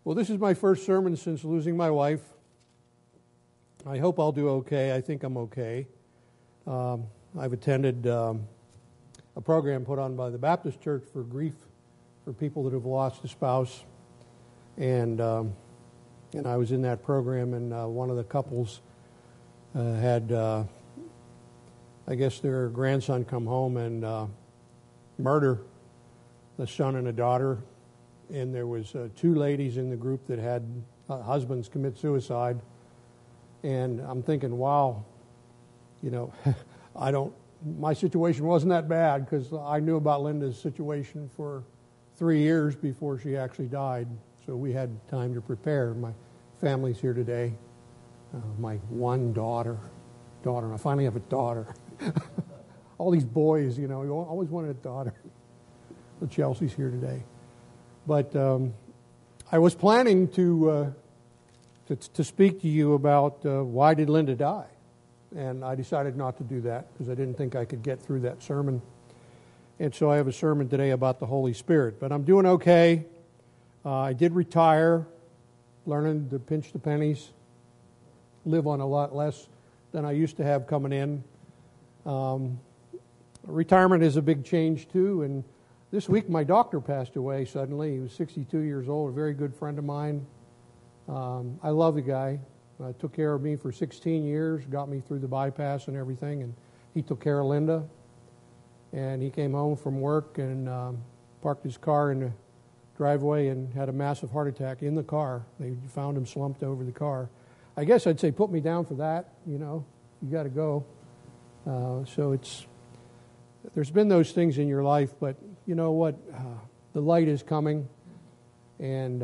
Well, this is my first sermon since losing my wife. I hope I'll do okay. I think I'm okay. I've attended a program put on by the Baptist Church for grief for people that have lost a spouse. And I was in that program, and one of the couples had, I guess, their grandson come home and murder the son and a daughter. And there was two ladies in the group that had husbands commit suicide. And I'm thinking, wow, my situation wasn't that bad because I knew about Linda's situation for 3 years before she actually died. So we had time to prepare. My family's here today. My one daughter. I finally have a daughter. All these boys, you always wanted a daughter. But Chelsea's here today. But I was planning to speak to you about why did Linda die, and I decided not to do that because I didn't think I could get through that sermon. And so I have a sermon today about the Holy Spirit. But I'm doing okay. I did retire, learning to pinch the pennies, live on a lot less than I used to have coming in. Retirement is a big change too, and this week my doctor passed away suddenly. He was 62 years old, a very good friend of mine. I love the guy. Took care of me for 16 years, got me through the bypass and everything, and he took care of Linda. And he came home from work and parked his car in the driveway and had a massive heart attack in the car. They found him slumped over the car. I guess I'd say put me down for that, you got to go. So there's been those things in your life, but you know what? The light is coming, and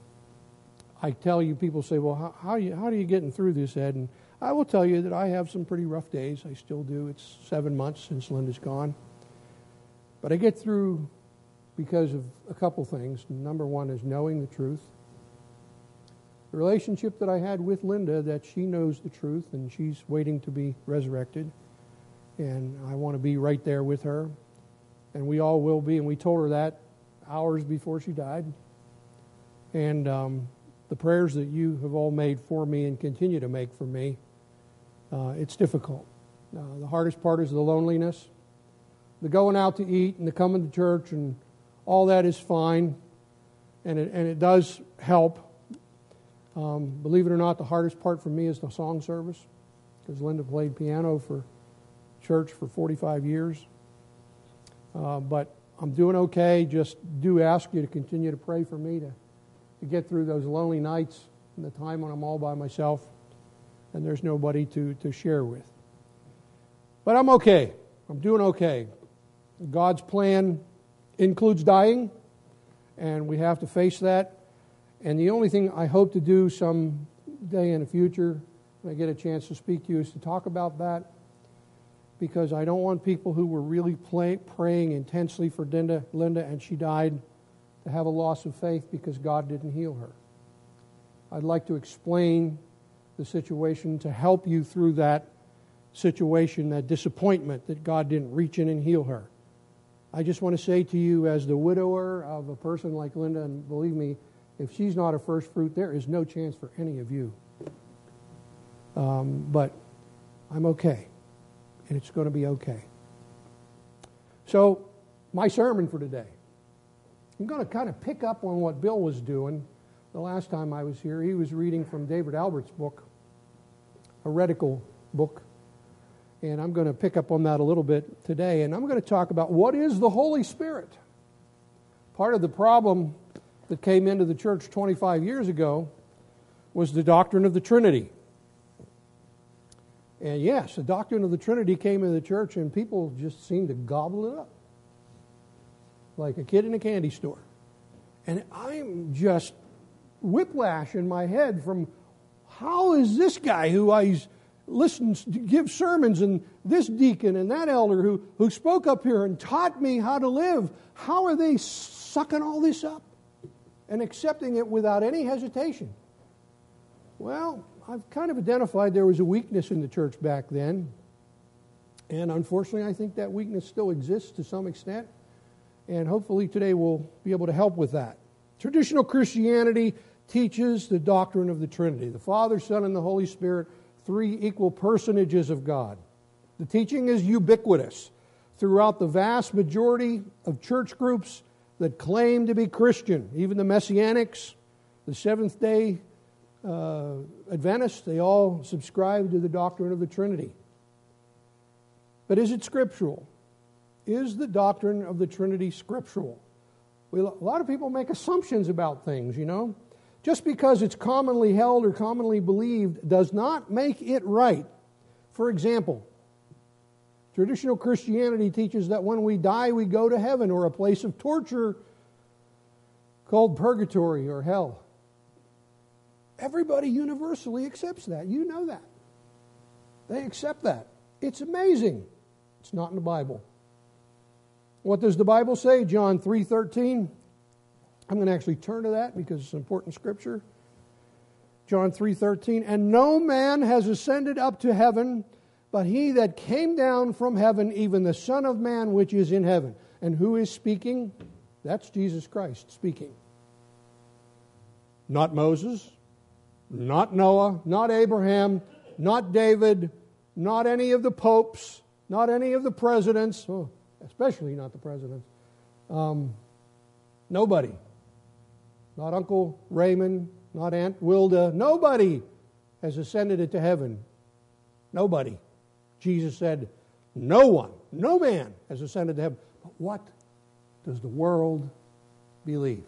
I tell you, people say, well, how are you getting through this, Ed? And I will tell you that I have some pretty rough days. I still do. It's 7 months since Linda's gone. But I get through because of a couple things. Number one is knowing the truth. The relationship that I had with Linda, that she knows the truth, and she's waiting to be resurrected. And I want to be right there with her. And we all will be. And we told her that hours before she died. And the prayers that you have all made for me and continue to make for me, it's difficult. The hardest part is the loneliness. The going out to eat and the coming to church and all that is fine. And it does help. Believe it or not, the hardest part for me is the song service. Because Linda played piano for church for 45 years. But I'm doing okay. Just do ask you to continue to pray for me to get through those lonely nights and the time when I'm all by myself and there's nobody to share with. But I'm okay. I'm doing okay. God's plan includes dying, and we have to face that. And the only thing I hope to do someday in the future, when I get a chance to speak to you, is to talk about that. Because I don't want people who were really praying intensely for Linda and she died to have a loss of faith because God didn't heal her. I'd like to explain the situation to help you through that situation, that disappointment that God didn't reach in and heal her. I just want to say to you, as the widower of a person like Linda, and believe me, if she's not a first fruit, there is no chance for any of you. But I'm okay. And it's going to be okay. So, my sermon for today. I'm going to kind of pick up on what Bill was doing the last time I was here. He was reading from David Albert's book, Heretical book. And I'm going to pick up on that a little bit today. And I'm going to talk about what is the Holy Spirit. Part of the problem that came into the church 25 years ago was the doctrine of the Trinity. And yes, the doctrine of the Trinity came into the church and people just seemed to gobble it up. Like a kid in a candy store. And I'm just whiplash in my head from how is this guy who I listened to give sermons and this deacon and that elder who spoke up here and taught me how to live, how are they sucking all this up and accepting it without any hesitation? Well, I've kind of identified there was a weakness in the church back then. And unfortunately, I think that weakness still exists to some extent. And hopefully today we'll be able to help with that. Traditional Christianity teaches the doctrine of the Trinity. The Father, Son, and the Holy Spirit, three equal personages of God. The teaching is ubiquitous throughout the vast majority of church groups that claim to be Christian. Even the Messianics, the Seventh-day Adventists, they all subscribe to the doctrine of the Trinity. But is it scriptural? Is the doctrine of the Trinity scriptural? A lot of people make assumptions about things, Just because it's commonly held or commonly believed does not make it right. For example, traditional Christianity teaches that when we die, we go to heaven or a place of torture called purgatory or hell. Everybody universally accepts that. You know that. They accept that. It's amazing. It's not in the Bible. What does the Bible say? John 3:13. I'm going to actually turn to that because it's important scripture. John 3:13. And no man has ascended up to heaven, but he that came down from heaven, even the Son of Man which is in heaven. And who is speaking? That's Jesus Christ speaking. Not Moses, not Noah, not Abraham, not David, not any of the popes, not any of the presidents, especially not the presidents. Nobody. Not Uncle Raymond, not Aunt Wilda. Nobody has ascended into heaven. Nobody. Jesus said, no one, no man has ascended to heaven. But what does the world believe?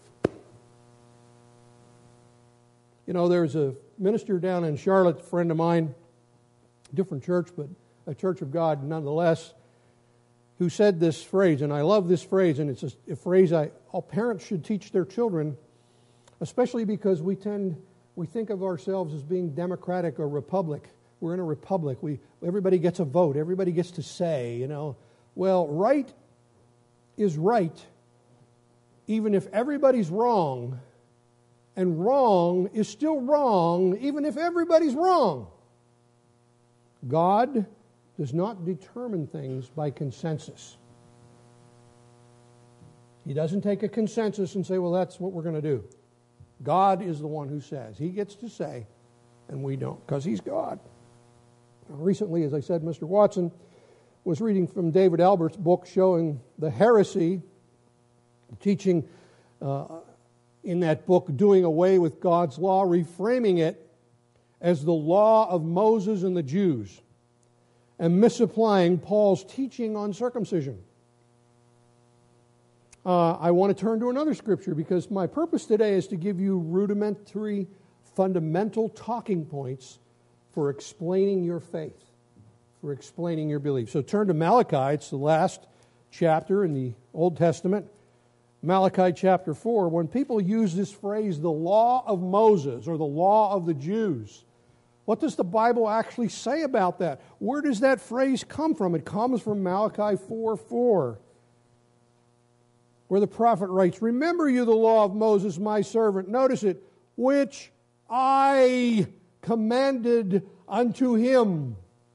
There's a minister down in Charlotte, a friend of mine, different church, but a Church of God nonetheless, who said this phrase, and I love this phrase, and it's a phrase all parents should teach their children, especially because we think of ourselves as being democratic or republic. We're in a republic. Everybody gets a vote. Everybody gets to say, Well, right is right, even if everybody's wrong, and wrong is still wrong, even if everybody's wrong. God does not determine things by consensus. He doesn't take a consensus and say, well, that's what we're going to do. God is the one who says. He gets to say, and we don't, because He's God. Recently, as I said, Mr. Watson was reading from David Albert's book showing the heresy, teaching in that book, doing away with God's law, reframing it as the law of Moses and the Jews, and misapplying Paul's teaching on circumcision. I want to turn to another scripture because my purpose today is to give you rudimentary, fundamental talking points for explaining your faith, for explaining your belief. So turn to Malachi. It's the last chapter in the Old Testament. Malachi chapter 4. When people use this phrase, the law of Moses or the law of the Jews, what does the Bible actually say about that? Where does that phrase come from? It comes from Malachi 4:4, where the prophet writes, remember you the law of Moses, my servant. Notice it, which I commanded unto him.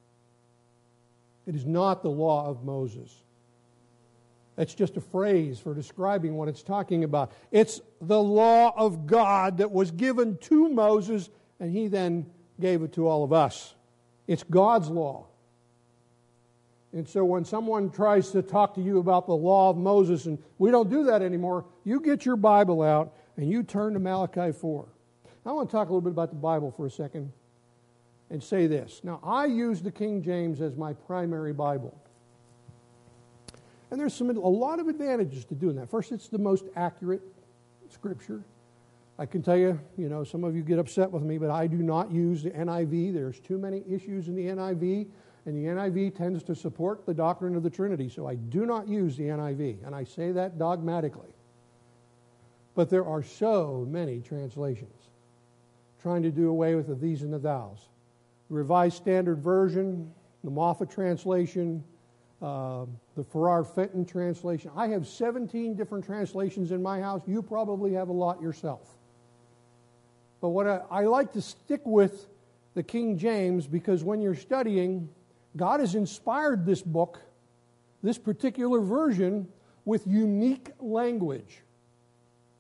It is not the law of Moses. That's just a phrase for describing what it's talking about. It's the law of God that was given to Moses, and he then gave it to all of us. It's God's law. And so when someone tries to talk to you about the law of Moses, and we don't do that anymore, you get your Bible out and you turn to Malachi 4. I want to talk a little bit about the Bible for a second and say this. Now, I use the King James as my primary Bible. And there's a lot of advantages to doing that. First, it's the most accurate scripture. I can tell you, some of you get upset with me, but I do not use the NIV. There's too many issues in the NIV, and the NIV tends to support the doctrine of the Trinity, so I do not use the NIV, and I say that dogmatically. But there are so many translations trying to do away with the these and the thous. The Revised Standard Version, the Moffat translation, the Farrar Fenton translation. I have 17 different translations in my house. You probably have a lot yourself. But what I like to stick with the King James because when you're studying, God has inspired this book, this particular version, with unique language.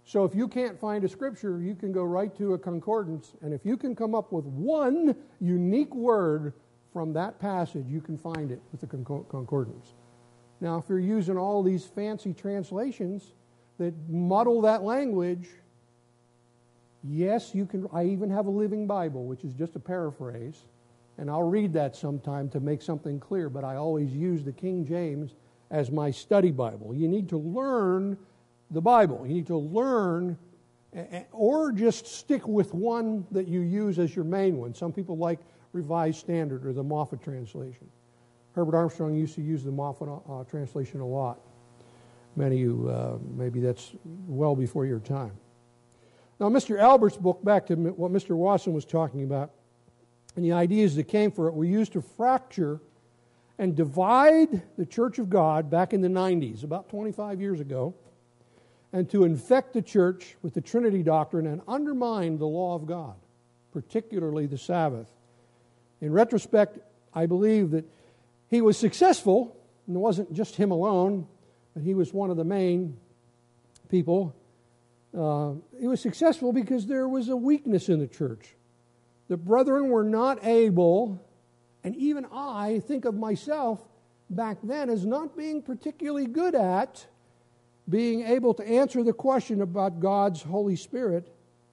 So if you can't find a scripture, you can go right to a concordance, and if you can come up with one unique word from that passage, you can find it with the concordance. Now, if you're using all these fancy translations that muddle that language, yes, you can. I even have a Living Bible, which is just a paraphrase, and I'll read that sometime to make something clear, but I always use the King James as my study Bible. You need to learn the Bible. You need to learn, or just stick with one that you use as your main one. Some people like Revised Standard or the Moffat translation. Herbert Armstrong used to use the Moffat translation a lot. Many of you, maybe that's well before your time. Now, Mr. Albert's book, back to what Mr. Wasson was talking about, and the ideas that came for it were used to fracture and divide the Church of God back in the 90s, about 25 years ago, and to infect the church with the Trinity doctrine and undermine the law of God, particularly the Sabbath. In retrospect, I believe that he was successful, and it wasn't just him alone, but he was one of the main people. He was successful because there was a weakness in the church. The brethren were not able, and even I think of myself back then as not being particularly good at being able to answer the question about God's Holy Spirit,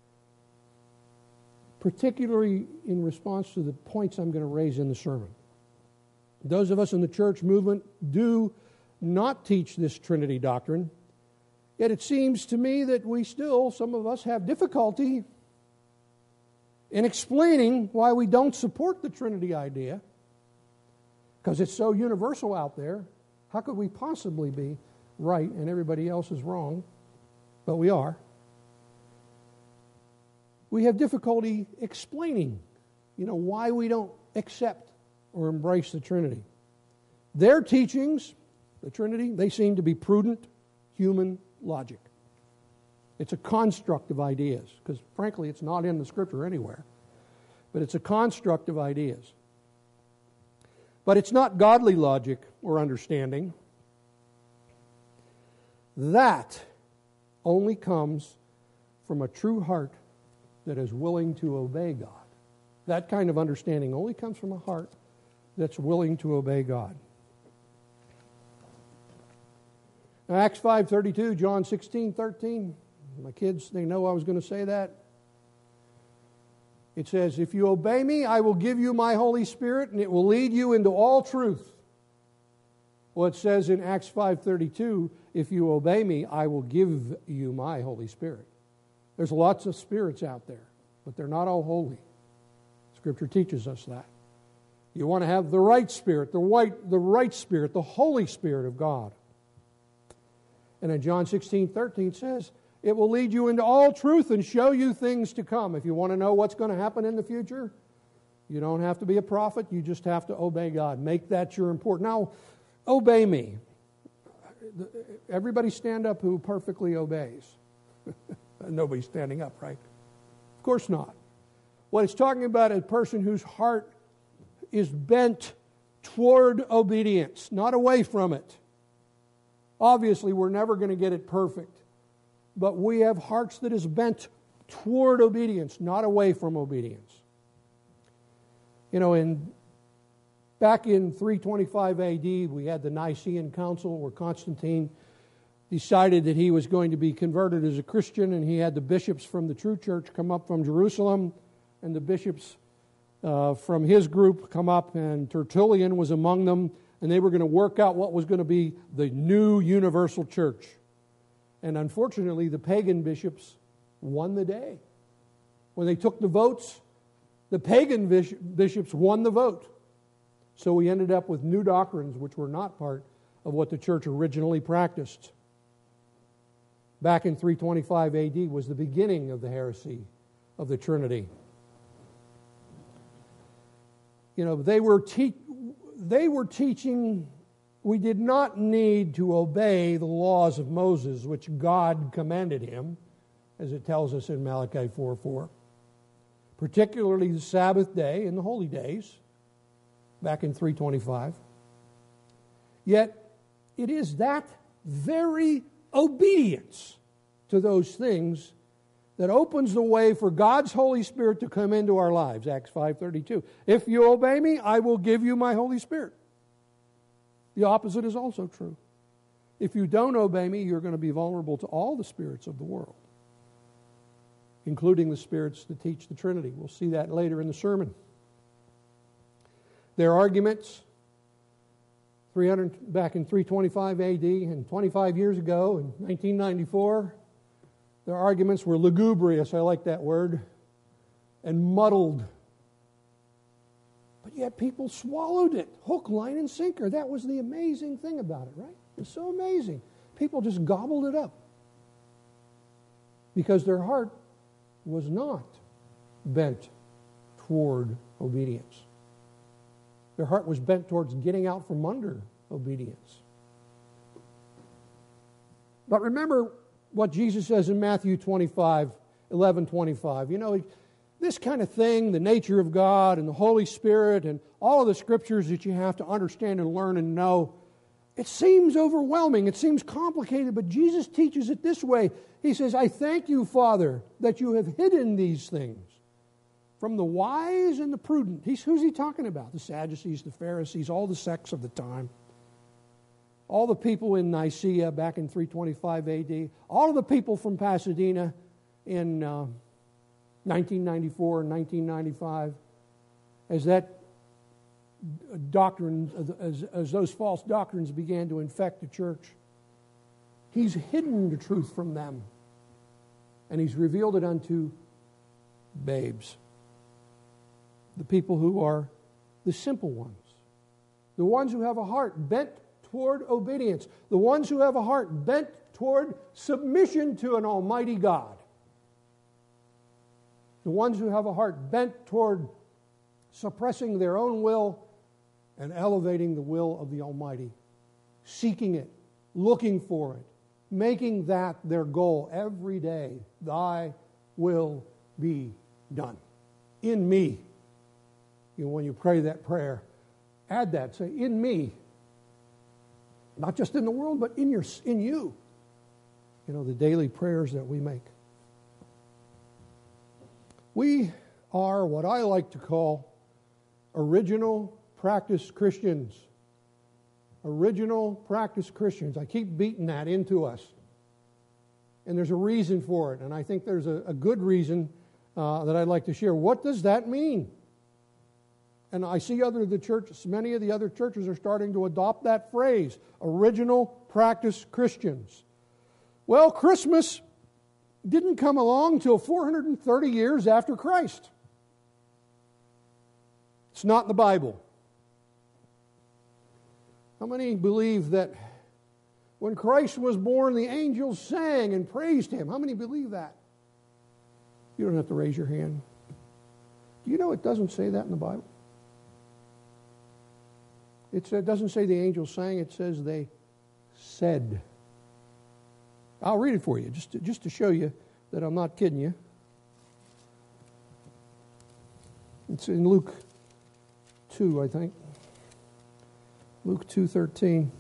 particularly in response to the points I'm going to raise in the sermon. Those of us in the church movement do not teach this Trinity doctrine, yet it seems to me that we still, some of us, have difficulty in explaining why we don't support the Trinity idea, because it's so universal out there. How could we possibly be right and everybody else is wrong? But we are. We have difficulty explaining, why we don't accept or embrace the Trinity. Their teachings, the Trinity, they seem to be prudent human logic. It's a construct of ideas, because frankly it's not in the Scripture anywhere. But it's a construct of ideas. But it's not godly logic or understanding. That only comes from a true heart that is willing to obey God. That kind of understanding only comes from a heart that's willing to obey God. Now, Acts 5:32, John 16:13. My kids, they know I was going to say that. It says, if you obey me, I will give you my Holy Spirit, and it will lead you into all truth. Well, it says in Acts 5:32, if you obey me, I will give you my Holy Spirit. There's lots of spirits out there, but they're not all holy. Scripture teaches us that. You want to have the right Spirit, the right Spirit, the Holy Spirit of God. And in John 16:13 it says, it will lead you into all truth and show you things to come. If you want to know what's going to happen in the future, you don't have to be a prophet. You just have to obey God. Make that your important. Now, obey me. Everybody stand up who perfectly obeys. Nobody's standing up, right? Of course not. What it's talking about is a person whose heart is bent toward obedience, not away from it. Obviously, we're never going to get it perfect. But we have hearts that is bent toward obedience, not away from obedience. Back in 325 AD, we had the Nicene Council where Constantine decided that he was going to be converted as a Christian, and he had the bishops from the true church come up from Jerusalem, and the bishops from his group come up, and Tertullian was among them, and they were going to work out what was going to be the new universal church. And unfortunately, the pagan bishops won the day. When they took the votes, the pagan bishops won the vote. So we ended up with new doctrines which were not part of what the church originally practiced. Back in 325 AD was the beginning of the heresy of the Trinity. They were teaching we did not need to obey the laws of Moses, which God commanded him, as it tells us in Malachi 4:4. Particularly the Sabbath day and the holy days, back in 325. Yet, it is that very obedience to those things that opens the way for God's Holy Spirit to come into our lives. Acts 5:32. If you obey me, I will give you my Holy Spirit. The opposite is also true. If you don't obey me, you're going to be vulnerable to all the spirits of the world, including the spirits that teach the Trinity. We'll see that later in the sermon. Their arguments, back in 325 AD and 25 years ago in 1994, their arguments were lugubrious, I like that word, and muddled. But yet people swallowed it, hook, line, and sinker. That was the amazing thing about it, right? It was so amazing. People just gobbled it up because their heart was not bent toward obedience. Their heart was bent towards getting out from under obedience. But remember what Jesus says in Matthew 11:25. You know, this kind of thing, the nature of God and the Holy Spirit and all of the scriptures that you have to understand and learn and know, it seems overwhelming, it seems complicated, but Jesus teaches it this way. He says, I thank you, Father, that you have hidden these things from the wise and the prudent. Who's he talking about? The Sadducees, the Pharisees, all the sects of the time. All the people in Nicaea back in 325 AD. All of the people from Pasadena in 1994 and 1995. As that doctrine, as those false doctrines began to infect the church, he's hidden the truth from them. And he's revealed it unto babes. The people who are the simple ones. The ones who have a heart bent toward obedience. The ones who have a heart bent toward submission to an almighty God. The ones who have a heart bent toward suppressing their own will and elevating the will of the Almighty. Seeking it, looking for it, making that their goal every day. Thy will be done. In me. You know, when you pray that prayer, add that. Say, in me. Not just in the world, but in you. You know, the daily prayers that we make. We are what I like to call original practice Christians. Original practice Christians. I keep beating that into us. And there's a reason for it. And I think there's a good reason that I'd like to share. What does that mean? And I see many of the other churches are starting to adopt that phrase, original practice Christians. Well, Christmas didn't come along till 430 years after Christ. It's not in the Bible. How many believe that when Christ was born, the angels sang and praised him? How many believe that? You don't have to raise your hand. Do you know it doesn't say that in the Bible? It doesn't say the angels sang, it says they said. I'll read it for you, just to show you that I'm not kidding you. It's in Luke 2, I think. Luke 2:13.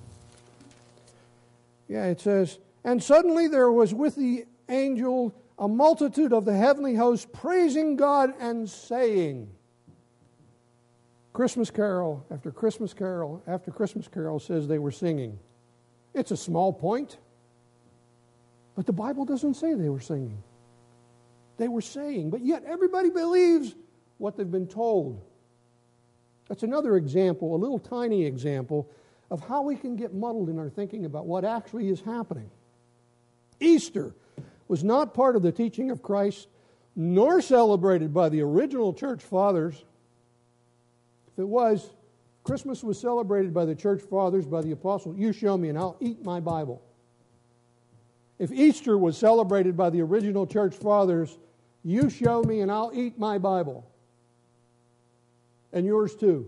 Yeah, it says, and suddenly there was with the angel a multitude of the heavenly host praising God and saying. Christmas carol after Christmas carol after Christmas carol says they were singing. It's a small point, but the Bible doesn't say they were singing. They were saying, but yet everybody believes what they've been told. That's another example, a little tiny example, of how we can get muddled in our thinking about what actually is happening. Easter was not part of the teaching of Christ, nor celebrated by the original church fathers. If it was, Christmas was celebrated by the church fathers, by the apostles. You show me and I'll eat my Bible. If Easter was celebrated by the original church fathers, you show me and I'll eat my Bible. And yours too.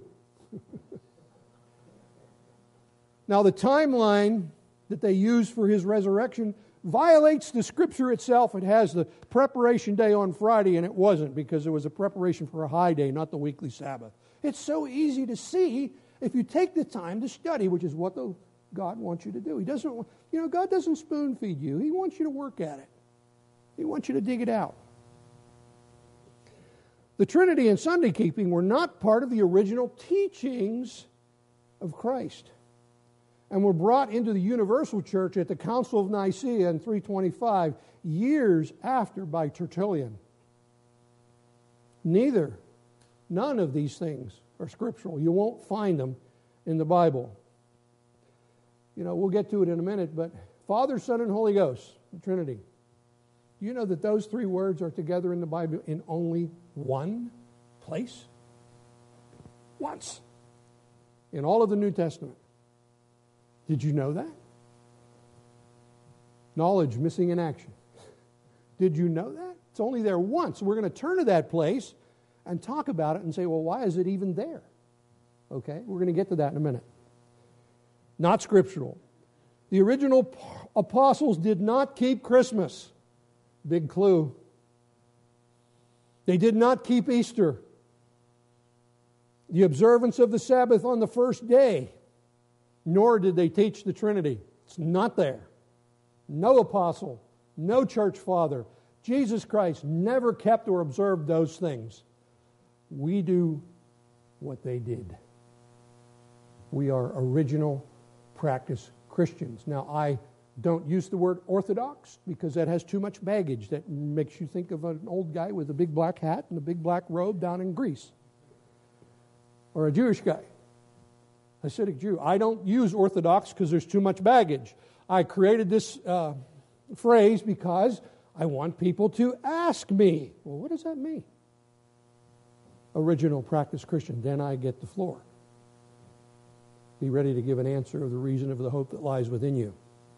Now the timeline that they use for his resurrection violates the Scripture itself. It has the preparation day on Friday, and it wasn't, because it was a preparation for a high day, not the weekly Sabbath. It's so easy to see if you take the time to study, which is what God wants you to do. God doesn't spoon feed you. He wants you to work at it. He wants you to dig it out. The Trinity and Sunday keeping were not part of the original teachings of Christ and were brought into the universal church at the Council of Nicaea in 325, years after, by Tertullian. None of these things are scriptural. You won't find them in the Bible. We'll get to it in a minute, but Father, Son, and Holy Ghost, the Trinity. Do you know that those three words are together in the Bible in only one place? Once. In all of the New Testament. Did you know that? Knowledge missing in action. Did you know that? It's only there once. We're going to turn to that place and talk about it and say, well, why is it even there? Okay, we're going to get to that in a minute. Not scriptural. The original apostles did not keep Christmas. Big clue. They did not keep Easter. The observance of the Sabbath on the first day. Nor did they teach the Trinity. It's not there. No apostle, no church father, Jesus Christ never kept or observed those things. We do what they did. We are original practice Christians. Now, I don't use the word Orthodox because that has too much baggage. That makes you think of an old guy with a big black hat and a big black robe down in Greece. Or a Jewish guy. Hasidic Jew. I don't use Orthodox because there's too much baggage. I created this phrase because I want people to ask me, well, what does that mean? Original practice Christian. Then I get the floor. Be ready to give an answer of the reason of the hope that lies within you.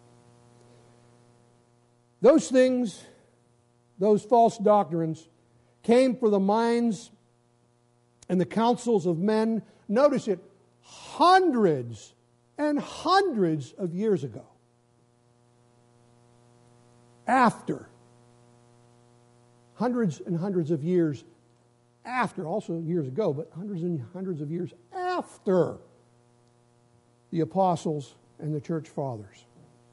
Those things, those false doctrines, came for the minds and the counsels of men, notice it, hundreds and hundreds of years ago. After. Hundreds and hundreds of years after, also years ago, but hundreds and hundreds of years after the apostles and the church fathers.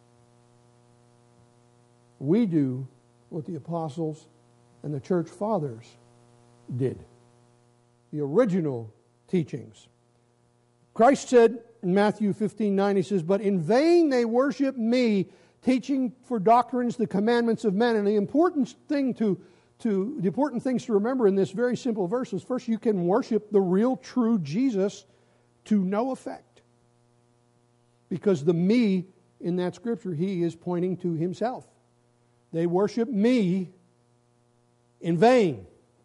We do what the apostles and the church fathers did. The original teachings. Christ said in Matthew 15:9, he says, "But in vain they worship me, teaching for doctrines the commandments of men." And the important things to remember in this very simple verse is, first, you can worship the real, true Jesus to no effect. Because the me in that scripture, he is pointing to himself. They worship me in vain.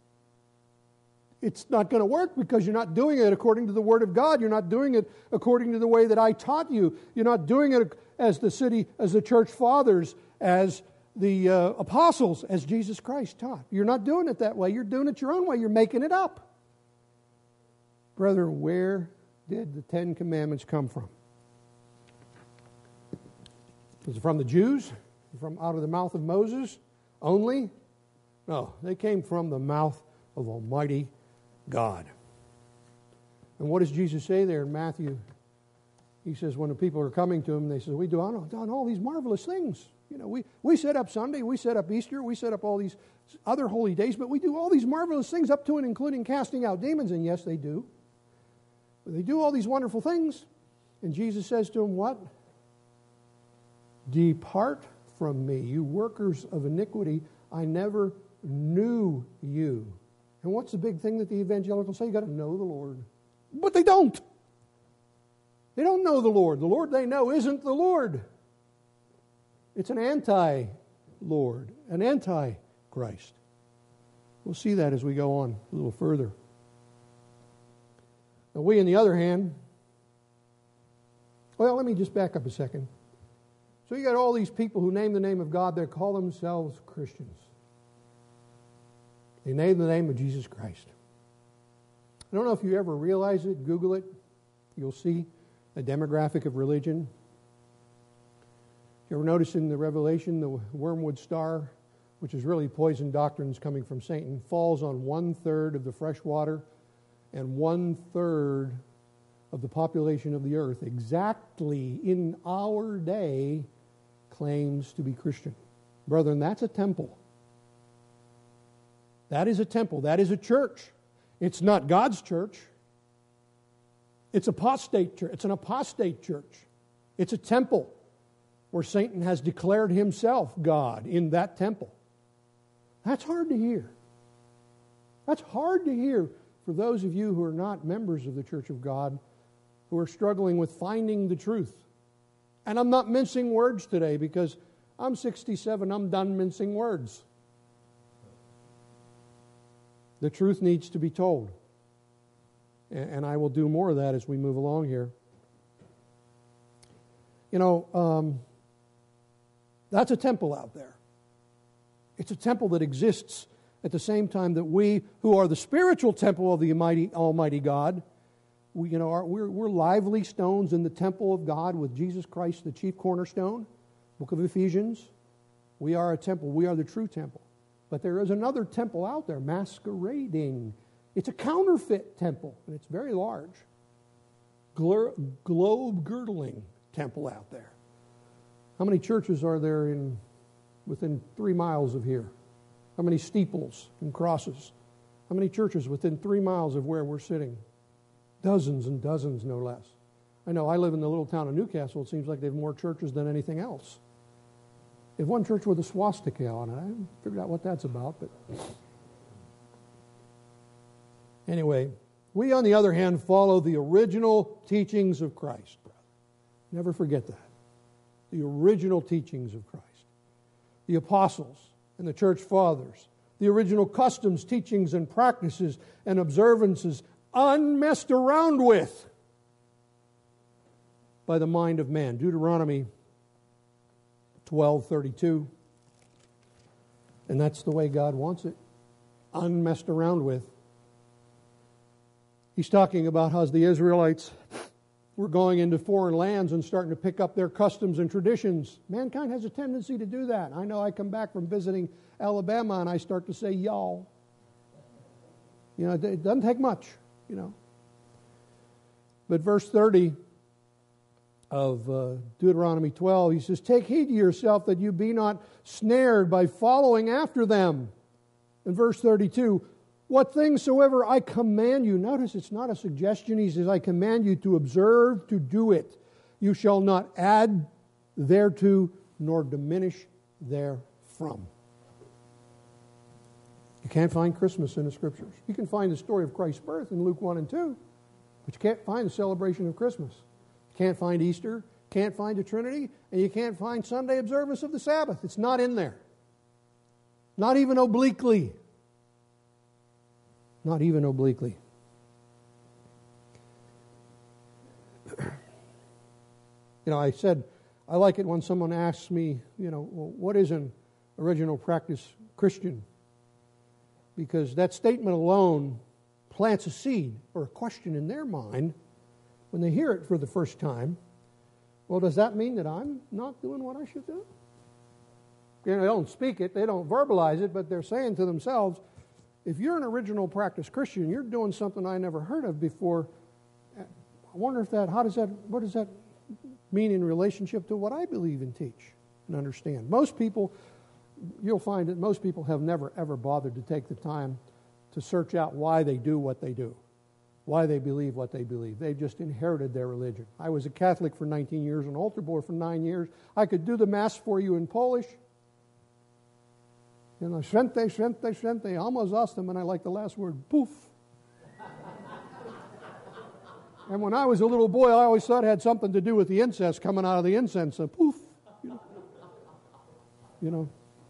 It's not going to work because you're not doing it according to the Word of God. You're not doing it according to the way that I taught you. You're not doing it as the church fathers, as the apostles, as Jesus Christ taught. You're not doing it that way. You're doing it your own way. You're making it up. Brethren, where did the Ten Commandments come from? Was it from the Jews? From out of the mouth of Moses only? No, they came from the mouth of Almighty God. And what does Jesus say there in Matthew? He says when the people are coming to him, they say, we done all these marvelous things. We set up Sunday, we set up Easter, we set up all these other holy days, but we do all these marvelous things up to and including casting out demons. And yes, they do. But they do all these wonderful things. And Jesus says to them, what? Depart from me, you workers of iniquity. I never knew you. And what's the big thing that the evangelicals say? You got to know the Lord. But they don't. They don't know the Lord. The Lord they know isn't the Lord. It's an anti-Lord, an anti-Christ. We'll see that as we go on a little further. Now we, on the other hand, well, let me just back up a second. So you got all these people who name the name of God, they call themselves Christians. They name the name of Jesus Christ. I don't know if you ever realize it, Google it. You'll see a demographic of religion. You ever notice in the Revelation, the wormwood star, which is really poison doctrines coming from Satan, falls on 1/3 of the fresh water and 1/3 of the population of the earth, exactly in our day, claims to be Christian. Brethren, that's a temple. That is a temple. That is a church. It's not God's church. It's apostate church. It's an apostate church. It's a temple where Satan has declared himself God in that temple. That's hard to hear. That's hard to hear for those of you who are not members of the Church of God, who are struggling with finding the truth. And I'm not mincing words today because I'm 67. I'm done mincing words. The truth needs to be told. And I will do more of that as we move along here. You know, that's a temple out there. It's a temple that exists at the same time that we, who are the spiritual temple of the Almighty God, we're lively stones in the temple of God with Jesus Christ, the chief cornerstone. Book of Ephesians. We are a temple. We are the true temple. But there is another temple out there masquerading. It's a counterfeit temple, and it's very large. Globe-girdling temple out there. How many churches are there within 3 miles of here? How many steeples and crosses? How many churches within 3 miles of where we're sitting? Dozens and dozens, no less. I know, I live in the little town of Newcastle. It seems like they have more churches than anything else. They have one church with a swastika on it. I haven't figured out what that's about, but anyway, we, on the other hand, follow the original teachings of Christ, brother. Never forget that. The original teachings of Christ. The apostles and the church fathers. The original customs, teachings, and practices and observances unmessed around with by the mind of man. Deuteronomy 12:32. And that's the way God wants it. Unmessed around with. He's talking about how the Israelites were going into foreign lands and starting to pick up their customs and traditions. Mankind has a tendency to do that. I know I come back from visiting Alabama and I start to say y'all. You know, it doesn't take much, you know. But verse 30 of Deuteronomy 12, he says, "Take heed to yourself that you be not snared by following after them." In verse 32, "What things soever I command you," notice it's not a suggestion, he says, "I command you to observe, to do it. You shall not add thereto, nor diminish therefrom." You can't find Christmas in the Scriptures. You can find the story of Christ's birth in Luke 1 and 2, but you can't find the celebration of Christmas. You can't find Easter, can't find the Trinity, and you can't find Sunday observance of the Sabbath. It's not in there. Not even obliquely. Not even obliquely. You know, I said, I like it when someone asks me, you know, well, what is an original practice Christian? Because that statement alone plants a seed or a question in their mind when they hear it for the first time. Well, does that mean that I'm not doing what I should do? You know, they don't speak it, they don't verbalize it, but they're saying to themselves, if you're an original practice Christian, you're doing something I never heard of before. I wonder if what does that mean in relationship to what I believe and teach and understand? Most people, you'll find that most people have never ever bothered to take the time to search out why they do what they do, why they believe what they believe. They've just inherited their religion. I was a Catholic for 19 years, an altar boy for 9 years. I could do the Mass for you in Polish. You know, święty, święty, święty. I almost asked them, and I like the last word, poof. And when I was a little boy, I always thought it had something to do with the incest coming out of the incense. So poof. You know.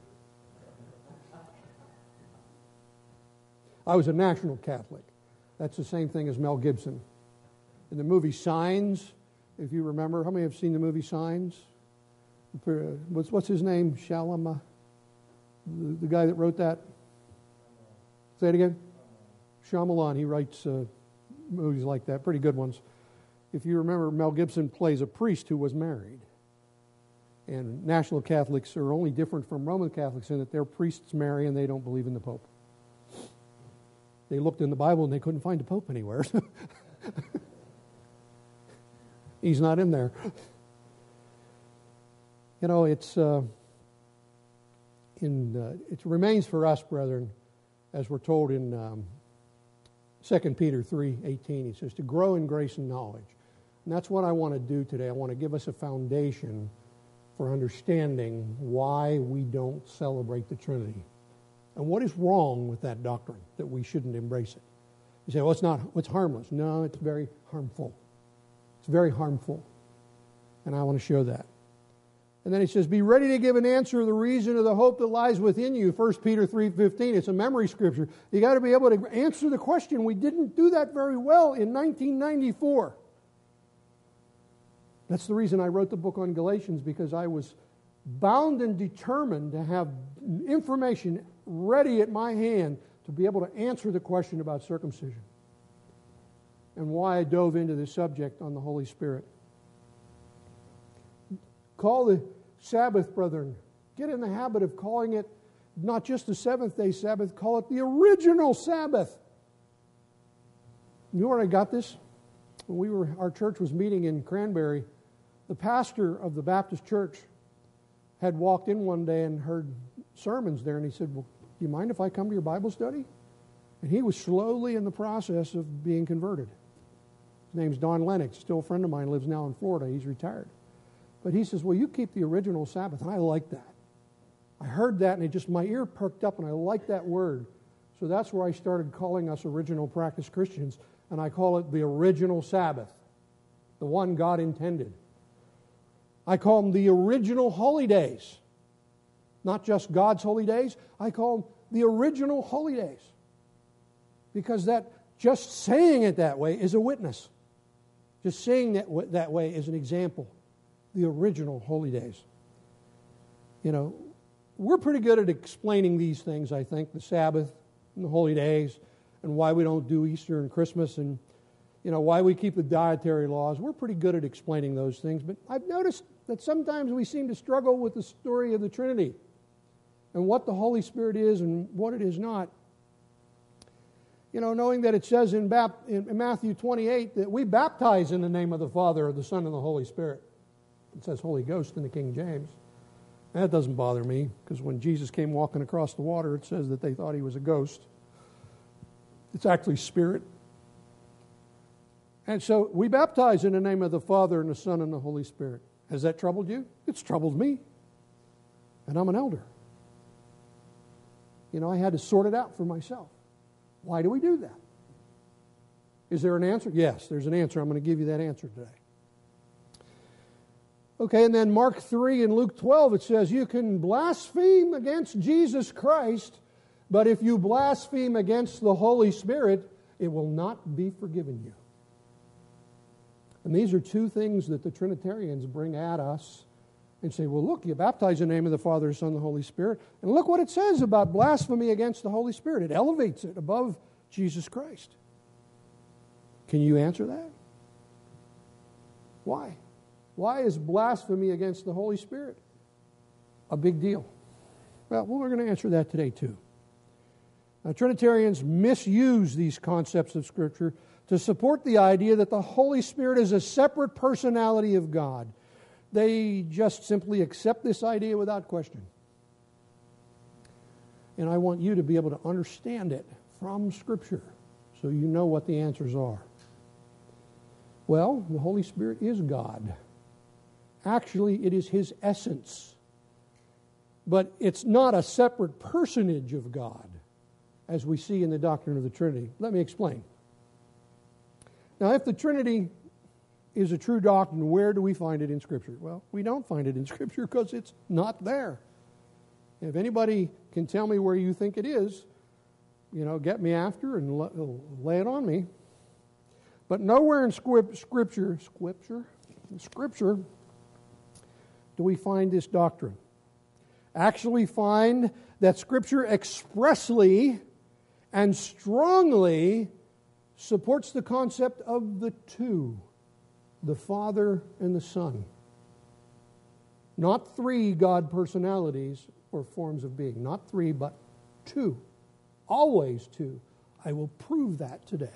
I was a national Catholic. That's the same thing as Mel Gibson. In the movie Signs, if you remember, how many have seen the movie Signs? What's his name? Shyamalan. The guy that wrote that? Say it again? Shyamalan. He writes movies like that, pretty good ones. If you remember, Mel Gibson plays a priest who was married. And national Catholics are only different from Roman Catholics in that their priests marry and they don't believe in the Pope. They looked in the Bible and they couldn't find the Pope anywhere. He's not in there. You know, it remains for us, brethren, as we're told in 2 Peter 3:18. He says to grow in grace and knowledge. And that's what I want to do today. I want to give us a foundation for understanding why we don't celebrate the Trinity. And what is wrong with that doctrine that we shouldn't embrace it? You say, well, it's harmless. No, it's very harmful. It's very harmful. And I want to show that. And then he says, be ready to give an answer of the reason of the hope that lies within you. 1 Peter 3:15. It's a memory scripture. You got to be able to answer the question. We didn't do that very well in 1994. That's the reason I wrote the book on Galatians, because I was bound and determined to have information ready at my hand to be able to answer the question about circumcision and why I dove into this subject on the Holy Spirit. Call the Sabbath, brethren. Get in the habit of calling it not just the seventh-day Sabbath, call it the original Sabbath. You know where I got this? When our church was meeting in Cranberry, the pastor of the Baptist church had walked in one day and heard sermons there, and he said, well, do you mind if I come to your Bible study? And he was slowly in the process of being converted. His name's Don Lennox, still a friend of mine, lives now in Florida. He's retired. But he says, well, you keep the original Sabbath, and I like that. I heard that, and my ear perked up, and I like that word. So that's where I started calling us original practice Christians, and I call it the original Sabbath, the one God intended. I call them the original holy days. Not just God's holy days. I call them the original holy days. Because that just saying it that way is a witness. Just saying that way is an example. The original holy days. You know, we're pretty good at explaining these things, I think, the Sabbath and the holy days, and why we don't do Easter and Christmas, and why we keep the dietary laws. We're pretty good at explaining those things, but I've noticed that sometimes we seem to struggle with the story of the Trinity and what the Holy Spirit is and what it is not. Knowing that it says in Matthew 28 that we baptize in the name of the Father, the Son, and the Holy Spirit. It says Holy Ghost in the King James. That doesn't bother me, because when Jesus came walking across the water, it says that they thought he was a ghost. It's actually Spirit. And so we baptize in the name of the Father and the Son and the Holy Spirit. Has that troubled you? It's troubled me. And I'm an elder. I had to sort it out for myself. Why do we do that? Is there an answer? Yes, there's an answer. I'm going to give you that answer today. Okay, and then Mark 3 and Luke 12, it says, you can blaspheme against Jesus Christ, but if you blaspheme against the Holy Spirit, it will not be forgiven you. And these are two things that the Trinitarians bring at us and say, well, look, you baptize in the name of the Father, the Son, and the Holy Spirit, and look what it says about blasphemy against the Holy Spirit. It elevates it above Jesus Christ. Can you answer that? Why? Why is blasphemy against the Holy Spirit a big deal? Well, we're going to answer that today too. Now, Trinitarians misuse these concepts of Scripture to support the idea that the Holy Spirit is a separate personality of God. They just simply accept this idea without question. And I want you to be able to understand it from Scripture so you know what the answers are. Well, the Holy Spirit is God. Actually, it is His essence. But it's not a separate personage of God, as we see in the doctrine of the Trinity. Let me explain. Now, if the Trinity is a true doctrine, where do we find it in Scripture? Well, we don't find it in Scripture because it's not there. If anybody can tell me where you think it is, get me after and lay it on me. But nowhere in Scripture do we find this doctrine. Actually find that Scripture expressly and strongly supports the concept of the two, the Father and the Son. Not three God personalities or forms of being. Not three, but two. Always two. I will prove that today.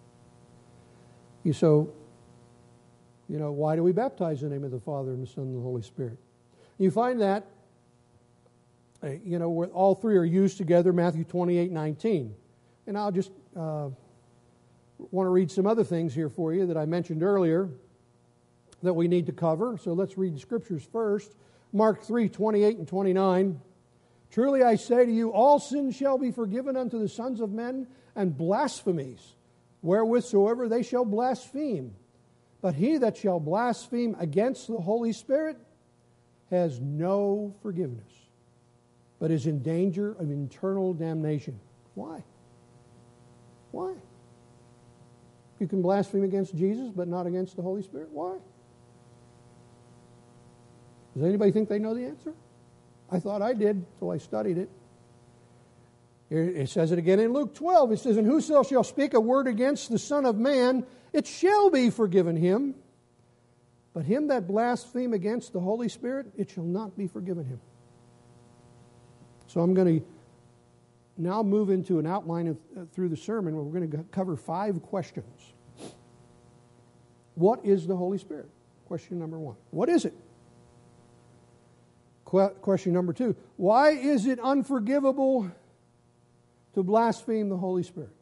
Why do we baptize in the name of the Father and the Son and the Holy Spirit? You find that, where all three are used together, Matthew 28:19. And I'll just want to read some other things here for you that I mentioned earlier that we need to cover. So let's read the scriptures first. Mark 3:28 and 29. Truly I say to you, all sins shall be forgiven unto the sons of men, and blasphemies, wherewithsoever they shall blaspheme. But he that shall blaspheme against the Holy Spirit has no forgiveness, but is in danger of eternal damnation. Why? Why? You can blaspheme against Jesus, but not against the Holy Spirit. Why? Does anybody think they know the answer? I thought I did until I studied it. It says it again in Luke 12. It says, and whoso shall speak a word against the Son of Man, it shall be forgiven him. But him that blaspheme against the Holy Spirit, it shall not be forgiven him. So I'm going to now move into an outline through the sermon where we're going to cover 5 questions. What is the Holy Spirit? Question number 1. What is it? Question number 2. Why is it unforgivable to blaspheme the Holy Spirit?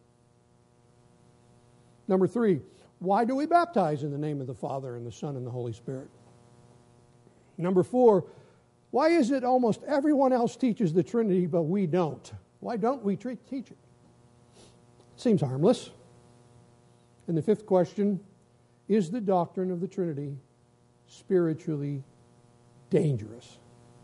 Number 3. Why do we baptize in the name of the Father and the Son and the Holy Spirit? Number 4. Why is it almost everyone else teaches the Trinity, but we don't? Why don't we teach it? It seems harmless. And the 5th question, is the doctrine of the Trinity spiritually dangerous?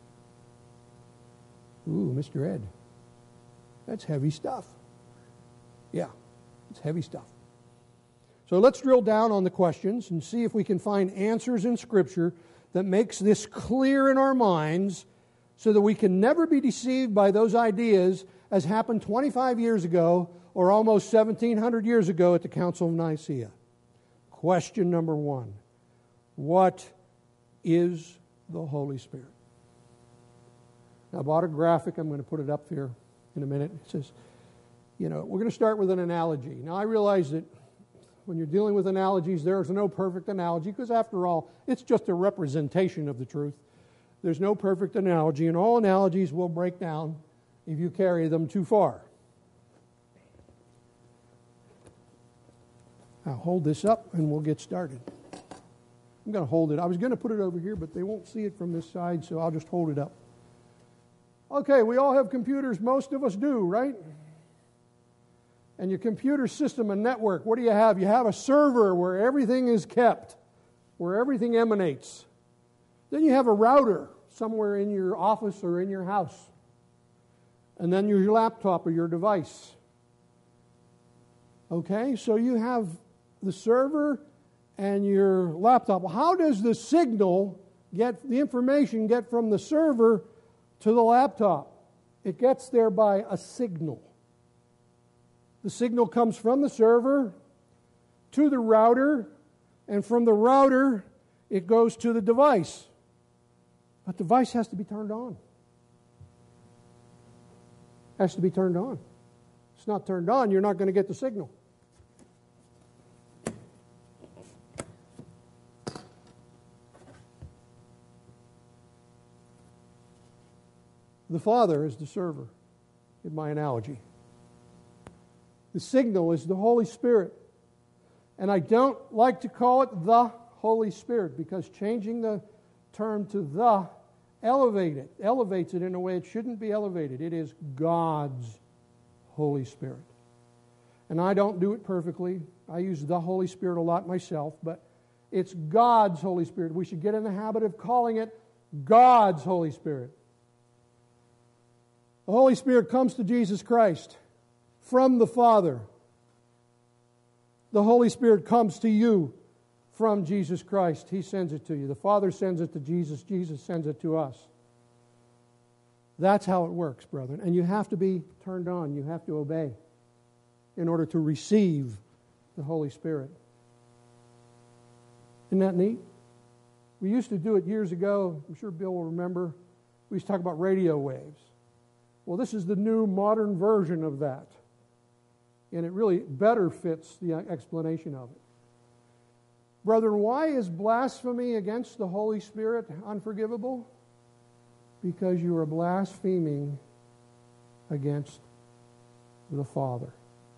Ooh, Mr. Ed, that's heavy stuff. Yeah, it's heavy stuff. So let's drill down on the questions and see if we can find answers in Scripture that makes this clear in our minds so that we can never be deceived by those ideas as happened 25 years ago or almost 1,700 years ago at the Council of Nicaea. Question number 1. What is the Holy Spirit? Now, I bought a graphic. I'm going to put it up here in a minute. It says, we're going to start with an analogy. Now, I realize that when you're dealing with analogies, there's no perfect analogy because, after all, it's just a representation of the truth. There's no perfect analogy, and all analogies will break down if you carry them too far. I'll hold this up, and we'll get started. I'm going to hold it. I was going to put it over here, but they won't see it from this side, so I'll just hold it up. Okay, we all have computers. Most of us do, right? And your computer system and network, what do you have? You have a server where everything is kept, where everything emanates. Then you have a router somewhere in your office or in your house. And then your laptop or your device. Okay, so you have the server and your laptop. Well, how does the signal the information get from the server to the laptop? It gets there by a signal. The signal comes from the server to the router, and from the router, it goes to the device. But the device has to be turned on. Has to be turned on. If it's not turned on, you're not going to get the signal. The Father is the server, in my analogy. The signal is the Holy Spirit. And I don't like to call it the Holy Spirit because changing the term to the elevates it in a way it shouldn't be elevated. It is God's Holy Spirit. And I don't do it perfectly. I use the Holy Spirit a lot myself, but it's God's Holy Spirit. We should get in the habit of calling it God's Holy Spirit. The Holy Spirit comes to Jesus Christ from the Father. The Holy Spirit comes to you from Jesus Christ. He sends it to you. The Father sends it to Jesus. Jesus sends it to us. That's how it works, brethren. And you have to be turned on. You have to obey in order to receive the Holy Spirit. Isn't that neat? We used to do it years ago. I'm sure Bill will remember. We used to talk about radio waves. Well, this is the new modern version of that. And it really better fits the explanation of it. Brethren, why is blasphemy against the Holy Spirit unforgivable? Because you are blaspheming against the Father.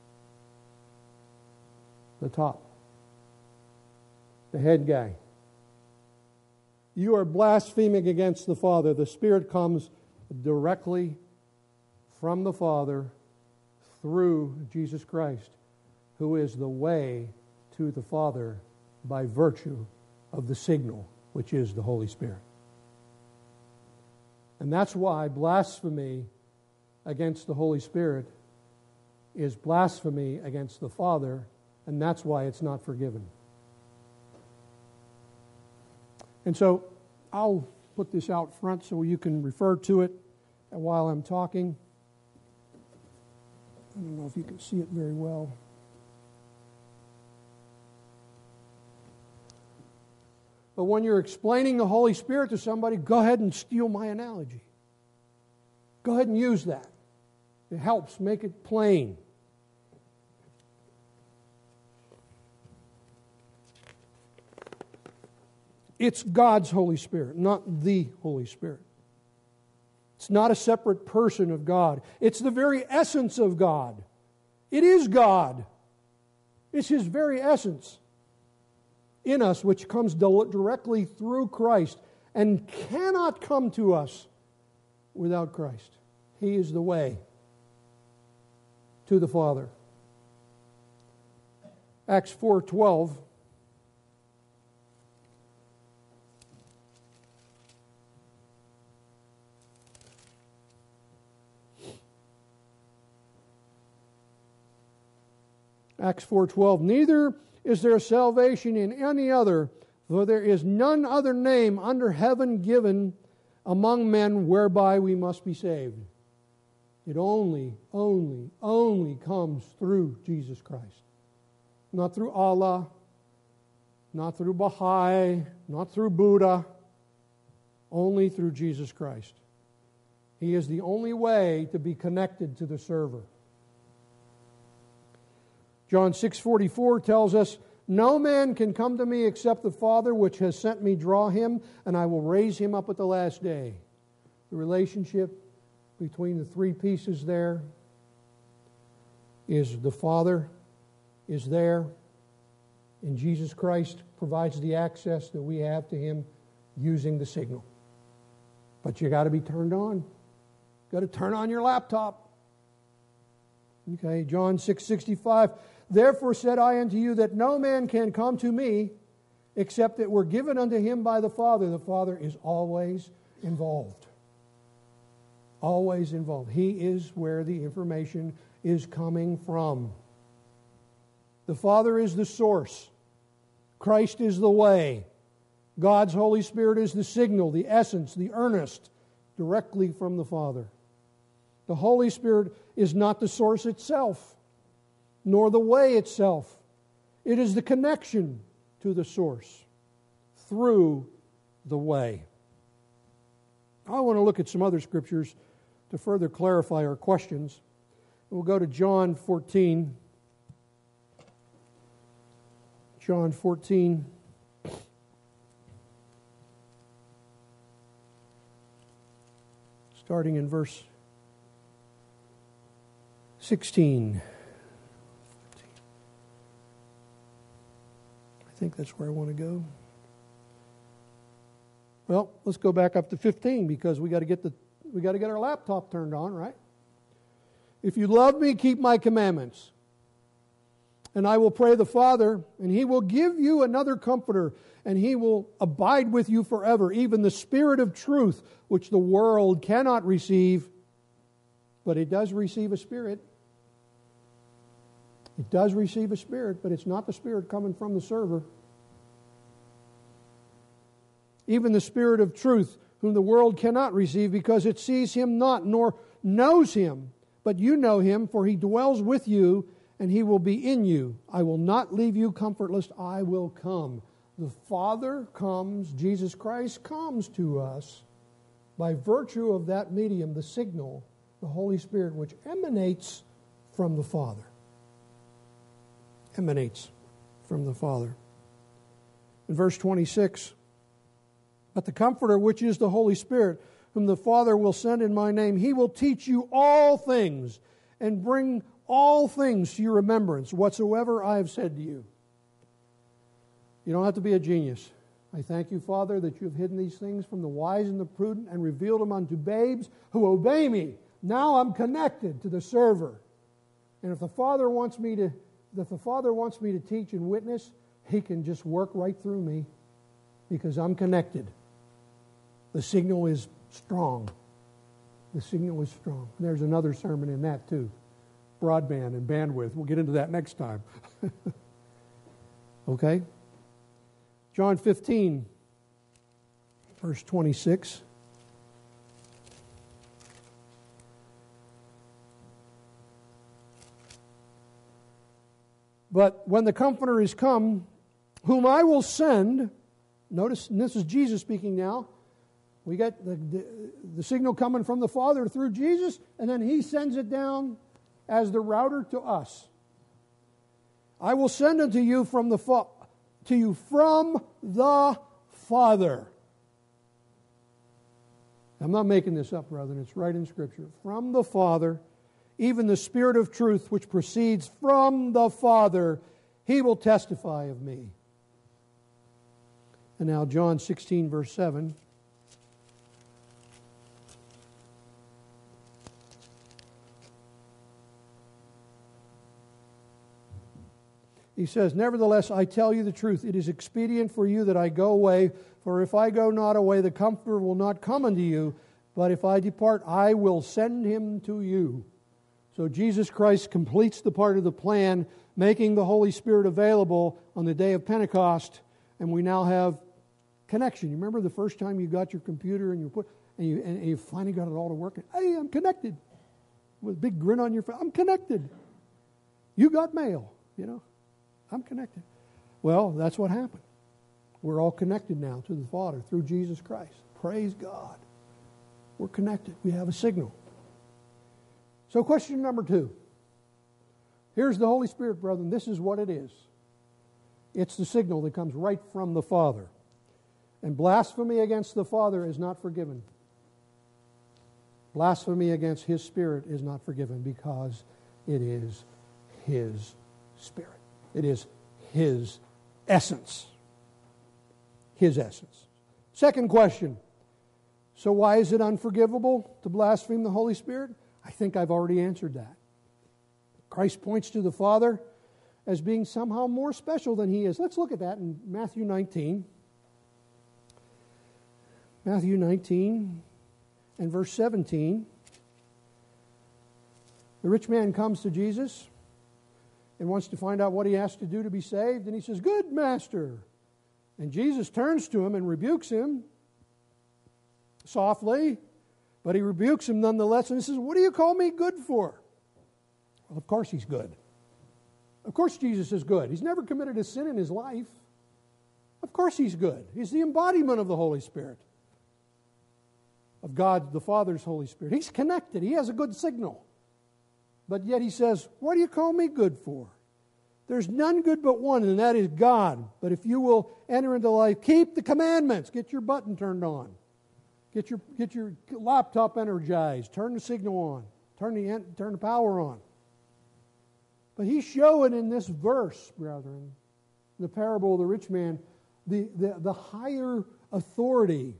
the top, the head guy. You are blaspheming against the Father. The Spirit comes directly from the Father through Jesus Christ, who is the way to the Father by virtue of the signal, which is the Holy Spirit. And that's why blasphemy against the Holy Spirit is blasphemy against the Father, and that's why it's not forgiven. And so I'll put this out front so you can refer to it while I'm talking. I don't know if you can see it very well. But when you're explaining the Holy Spirit to somebody, go ahead and steal my analogy. Go ahead and use that. It helps make it plain. It's God's Holy Spirit, not the Holy Spirit. It's not a separate person of God. It's the very essence of God. It is God. It's His very essence in us, which comes directly through Christ and cannot come to us without Christ. He is the way to the Father. Acts 4:12. Acts 4:12, neither is there salvation in any other, for there is none other name under heaven given among men whereby we must be saved. It only comes through Jesus Christ. Not through Allah, not through Baha'i, not through Buddha, only through Jesus Christ. He is the only way to be connected to the server. John 6:44 tells us, no man can come to me except the Father which has sent me draw him, and I will raise him up at the last day. The relationship between the three pieces there is the Father is there, and Jesus Christ provides the access that we have to Him using the signal. But you got to be turned on. You got to turn on your laptop. Okay, John 6:65. Therefore said I unto you that no man can come to me except it were given unto him by the Father. The Father is always involved. Always involved. He is where the information is coming from. The Father is the source. Christ is the way. God's Holy Spirit is the signal, the essence, the earnest, directly from the Father. The Holy Spirit is not the source itself, nor the way itself. It is the connection to the source through the way. I want to look at some other scriptures to further clarify our questions. We'll go to John 14. John 14. Starting in verse 16. I think that's where I want to go. Well, let's go back up to 15 because we got to get our laptop turned on, right? If you love me, keep my commandments. And I will pray the Father, and He will give you another comforter, and He will abide with you forever, even the Spirit of truth, which the world cannot receive, but it does receive a spirit. It does receive a spirit, but it's not the spirit coming from the server. Even the Spirit of truth, whom the world cannot receive, because it sees Him not, nor knows Him. But you know Him, for He dwells with you, and He will be in you. I will not leave you comfortless, I will come. The Father comes, Jesus Christ comes to us by virtue of that medium, the signal, the Holy Spirit, which emanates from the Father. Emanates from the Father. In verse 26, but the Comforter, which is the Holy Spirit, whom the Father will send in my name, He will teach you all things and bring all things to your remembrance, whatsoever I have said to you. You don't have to be a genius. I thank you, Father, that you have hidden these things from the wise and the prudent and revealed them unto babes who obey me. Now I'm connected to the server. And if the Father wants me to teach and witness, He can just work right through me because I'm connected. The signal is strong. The signal is strong. And there's another sermon in that too. Broadband and bandwidth. We'll get into that next time. Okay? John 15, verse 26. But when the Comforter is come, whom I will send, notice, and this is Jesus speaking now. We get the signal coming from the Father through Jesus, and then He sends it down as the router to us. I will send unto you from the Father. I'm not making this up, brethren. It's right in Scripture. From the Father, even the Spirit of truth, which proceeds from the Father, He will testify of me. And now John 16, verse 7. He says, nevertheless, I tell you the truth. It is expedient for you that I go away. For if I go not away, the Comforter will not come unto you. But if I depart, I will send Him to you. So Jesus Christ completes the part of the plan, making the Holy Spirit available on the day of Pentecost. And we now have connection. You remember the first time you got your computer and you finally got it all to work? Hey, I'm connected. With a big grin on your face. I'm connected. You got mail, I'm connected. Well, that's what happened. We're all connected now to the Father through Jesus Christ. Praise God. We're connected. We have a signal. So question number 2. Here's the Holy Spirit, brethren. This is what it is. It's the signal that comes right from the Father. And blasphemy against the Father is not forgiven. Blasphemy against His Spirit is not forgiven because it is His Spirit. It is His essence. His essence. Second question. So why is it unforgivable to blaspheme the Holy Spirit? I think I've already answered that. Christ points to the Father as being somehow more special than He is. Let's look at that in Matthew 19. Matthew 19 and verse 17. The rich man comes to Jesus and wants to find out what he has to do to be saved. And he says, "Good master." And Jesus turns to him and rebukes him softly, but He rebukes him nonetheless. And He says, "What do you call me good for?" Well, of course He's good. Of course Jesus is good. He's never committed a sin in His life. Of course He's good. He's the embodiment of the Holy Spirit, of God the Father's Holy Spirit. He's connected. He has a good signal. But yet He says, "What do you call me good for? There's none good but one, and that is God. But if you will enter into life, keep the commandments." Get your button turned on. Get your laptop energized. Turn the signal on. Turn the power on. But He's showing in this verse, brethren, the parable of the rich man, the higher authority.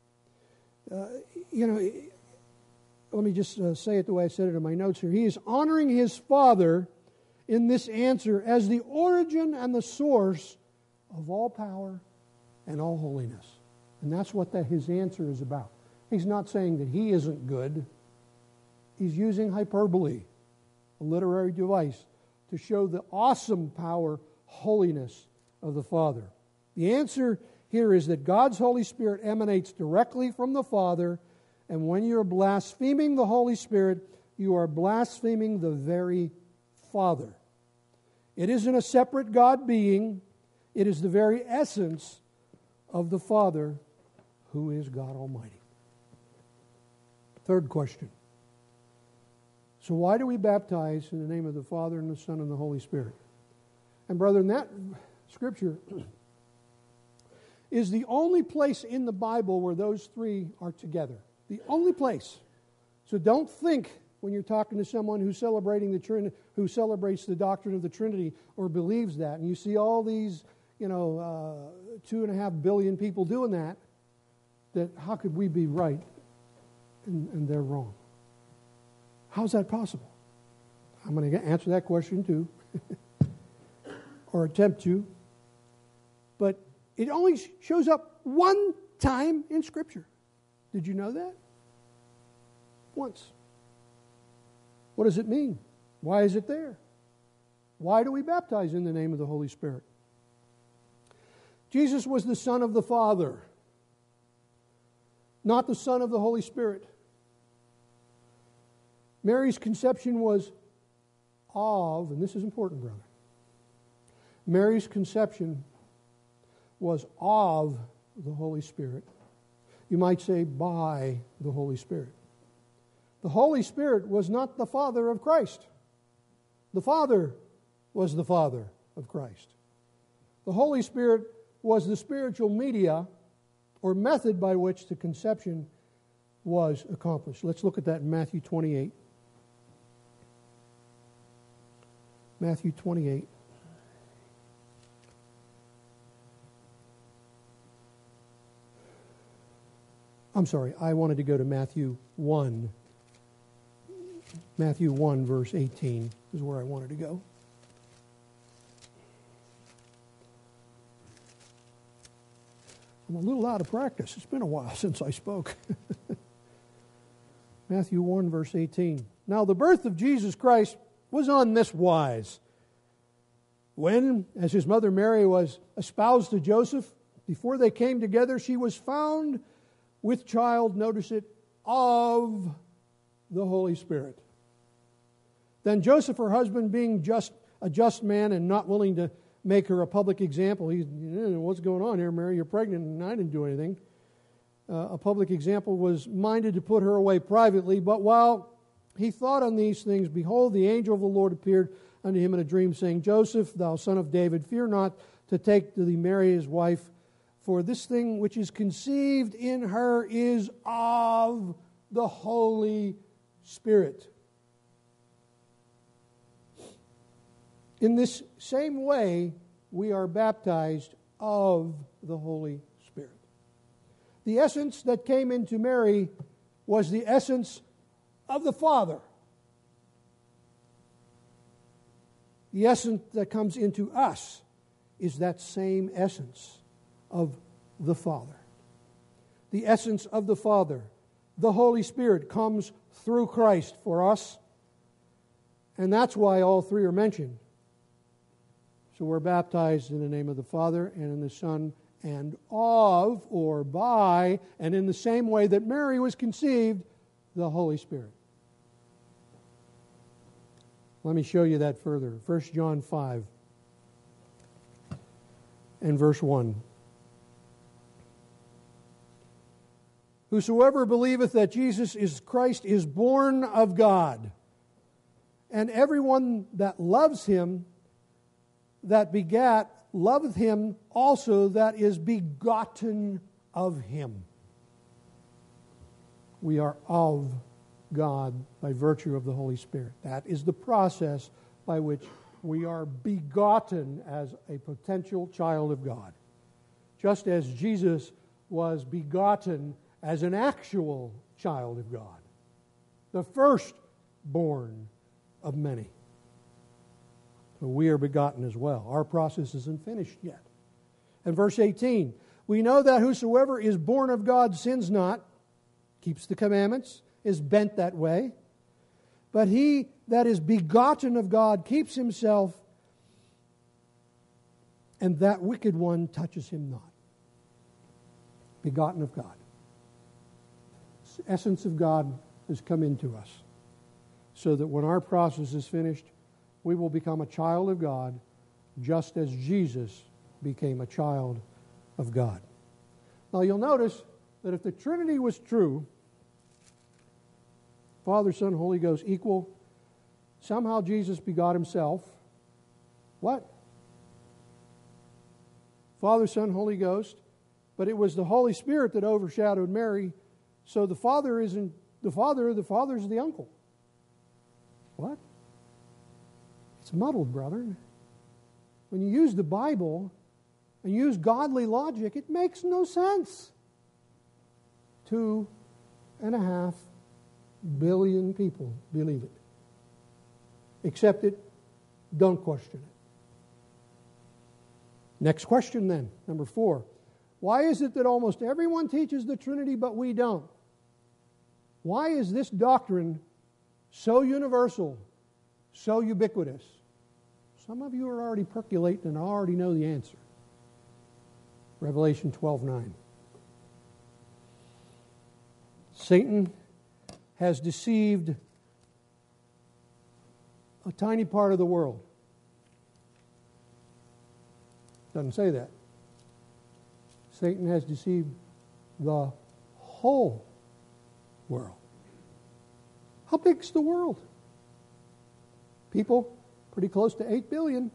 Let me just say it the way I said it in my notes here. He is honoring His Father in this answer as the origin and the source of all power and all holiness. And that's what His answer is about. He's not saying that He isn't good. He's using hyperbole, a literary device, to show the awesome power, holiness of the Father. The answer here is that God's Holy Spirit emanates directly from the Father, and when you're blaspheming the Holy Spirit, you are blaspheming the very Father. It isn't a separate God being. It is the very essence of the Father, who is God Almighty. Third question. So why do we baptize in the name of the Father and the Son and the Holy Spirit? And brethren, that Scripture is the only place in the Bible where those three are together. The only place. So don't think when you're talking to someone who's celebrating who celebrates the doctrine of the Trinity or believes that, and you see all these, 2.5 billion people doing that how could we be right and they're wrong? How's that possible? I'm going to answer that question too, or attempt to. But it only shows up one time in Scripture. Did you know that? Once. What does it mean? Why is it there? Why do we baptize in the name of the Holy Spirit? Jesus was the Son of the Father, not the Son of the Holy Spirit. Mary's conception was of, and this is important, brother. Mary's conception was of the Holy Spirit. You might say by the Holy Spirit. The Holy Spirit was not the Father of Christ. The Father was the Father of Christ. The Holy Spirit was the spiritual media or method by which the conception was accomplished. Let's look at that in Matthew 28. Matthew 28. I'm sorry, I wanted to go to Matthew 1. Matthew 1, verse 18 is where I wanted to go. I'm a little out of practice. It's been a while since I spoke. Matthew 1, verse 18. Now the birth of Jesus Christ was on this wise. When, as his mother Mary was espoused to Joseph, before they came together, she was found with child, notice it, of the Holy Spirit. Then Joseph, her husband, being a just man and not willing to make her a public example, what's going on here, Mary? You're pregnant and I didn't do anything. A public example, was minded to put her away privately. But while he thought on these things, behold, the angel of the Lord appeared unto him in a dream, saying, Joseph, thou son of David, fear not to take to thee Mary his wife, for this thing which is conceived in her is of the Holy Spirit. In this same way, we are baptized of the Holy Spirit. The essence that came into Mary was the essence of the Father. The essence that comes into us is that same essence of the Father. The essence of the Father, the Holy Spirit, comes through Christ for us, and that's why all three are mentioned. So we're baptized in the name of the Father and in the Son and of, or by, and in the same way that Mary was conceived, the Holy Spirit. Let me show you that further. 1 John 5 and verse 1. Whosoever believeth that Jesus is Christ is born of God, and everyone that loves him that begat loveth him also that is begotten of him. We are of God by virtue of the Holy Spirit. That is the process by which we are begotten as a potential child of God. Just as Jesus was begotten as an actual child of God, the firstborn of many. So we are begotten as well. Our process isn't finished yet. And verse 18, we know that whosoever is born of God sins not, keeps the commandments, is bent that way. But he that is begotten of God keeps himself, and that wicked one touches him not. Begotten of God. The essence of God has come into us, so that when our process is finished, we will become a child of God, just as Jesus became a child of God. Now you'll notice that if the Trinity was true, Father, Son, Holy Ghost equal, somehow Jesus begot himself. What? Father, Son, Holy Ghost. But it was the Holy Spirit that overshadowed Mary. So the Father isn't the Father, the Father's the uncle. What? It's muddled, brother. When you use the Bible and use godly logic, it makes no sense. 2.5 billion people believe it. Accept it. Don't question it. Next question then, number 4. Why is it that almost everyone teaches the Trinity but we don't? Why is this doctrine so universal, so ubiquitous? Some of you are already percolating and already know the answer. Revelation 12:9. Satan has deceived a tiny part of the world. Doesn't say that. Satan has deceived the whole world. How big's the world? People, pretty close to 8 billion.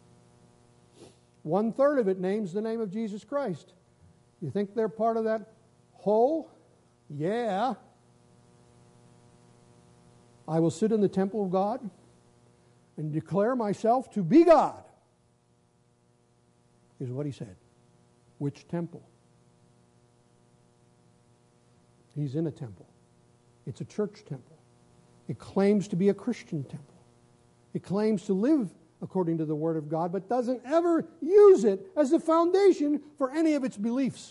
1/3 of it names the name of Jesus Christ. You think they're part of that whole? Yeah. I will sit in the temple of God and declare myself to be God, is what he said. Which temple? He's in a temple. It's a church temple. It claims to be a Christian temple. It claims to live according to the Word of God, but doesn't ever use it as the foundation for any of its beliefs.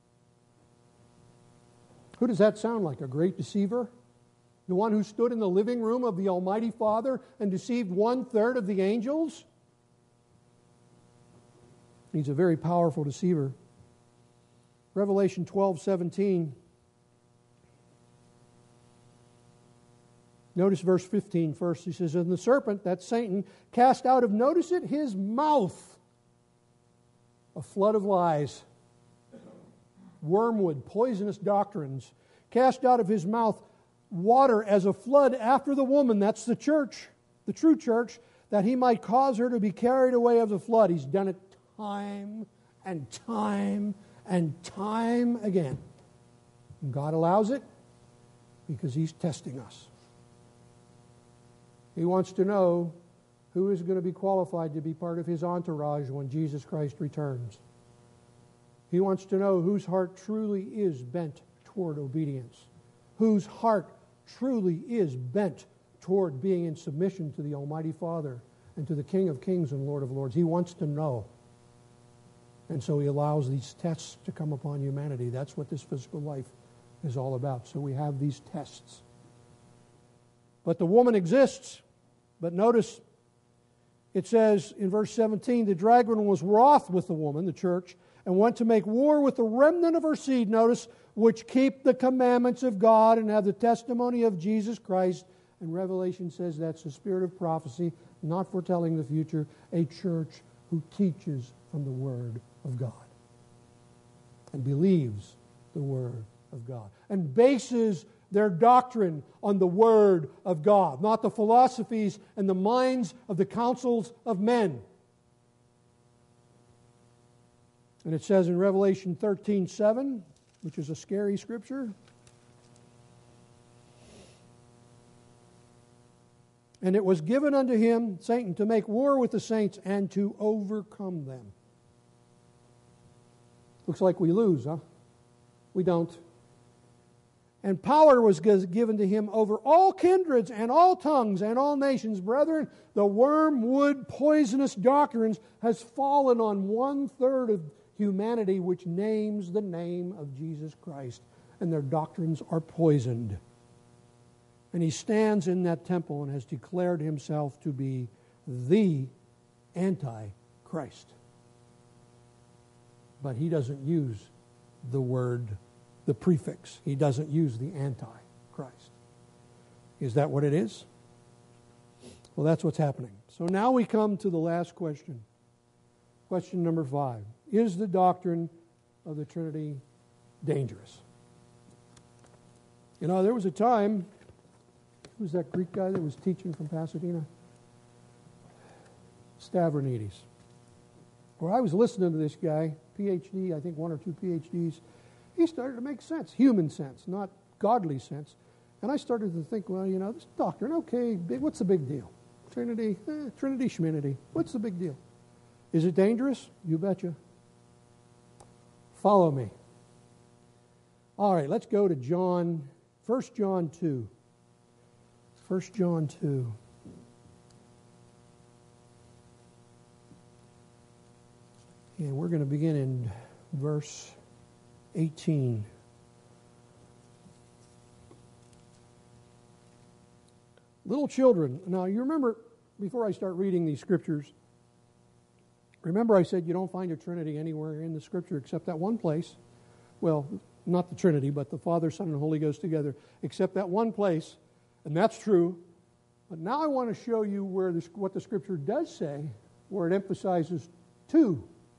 Who does that sound like? A great deceiver? The one who stood in the living room of the Almighty Father and deceived 1/3 of the angels? He's a very powerful deceiver. Revelation 12:17. Notice verse 15 first. He says, and the serpent, that's Satan, cast out of, notice it, his mouth a flood of lies, wormwood, poisonous doctrines. Cast out of his mouth water as a flood after the woman, that's the church, the true church, that he might cause her to be carried away of the flood. He's done it time and time and time again. And God allows it because he's testing us. He wants to know who is going to be qualified to be part of his entourage when Jesus Christ returns. He wants to know whose heart truly is bent toward obedience, whose heart truly is bent toward being in submission to the Almighty Father and to the King of Kings and Lord of Lords. He wants to know. And so he allows these tests to come upon humanity. That's what this physical life is all about. So we have these tests. But the woman exists. But notice it says in verse 17, the dragon was wroth with the woman, the church, and went to make war with the remnant of her seed, notice, which keep the commandments of God and have the testimony of Jesus Christ. And Revelation says that's the spirit of prophecy, not foretelling the future, a church who teaches from the Word of God and believes the Word of God and bases their doctrine on the Word of God, not the philosophies and the minds of the councils of men. And it says in Revelation 13:7, which is a scary scripture, and it was given unto him, Satan, to make war with the saints and to overcome them. Looks like we lose, huh? We don't. And power was given to him over all kindreds and all tongues and all nations. Brethren, the wormwood poisonous doctrines has fallen on 1/3 of humanity, which names the name of Jesus Christ. And their doctrines are poisoned. And he stands in that temple and has declared himself to be the Antichrist. But he doesn't use the word, the prefix. He doesn't use the Antichrist. Is that what it is? Well, that's what's happening. So now we come to the last question. Question number 5. Is the doctrine of the Trinity dangerous? You know, there was a time, who's that Greek guy that was teaching from Pasadena? Stavronidis. Where I was listening to this guy, PhD, I think 1 or 2 PhDs, he started to make sense, human sense, not godly sense. And I started to think, well, this doctrine, okay, what's the big deal? Trinity, Trinity, Schminity. What's the big deal? Is it dangerous? You betcha. Follow me. All right, let's go to 1 John 2. 1 John 2. And we're going to begin in verse 18. Little children. Now, you remember, before I start reading these scriptures, remember I said you don't find a Trinity anywhere in the Scripture except that one place. Well, not the Trinity, but the Father, Son, and Holy Ghost together, except that one place, and that's true. But now I want to show you what the Scripture does say, where it emphasizes two,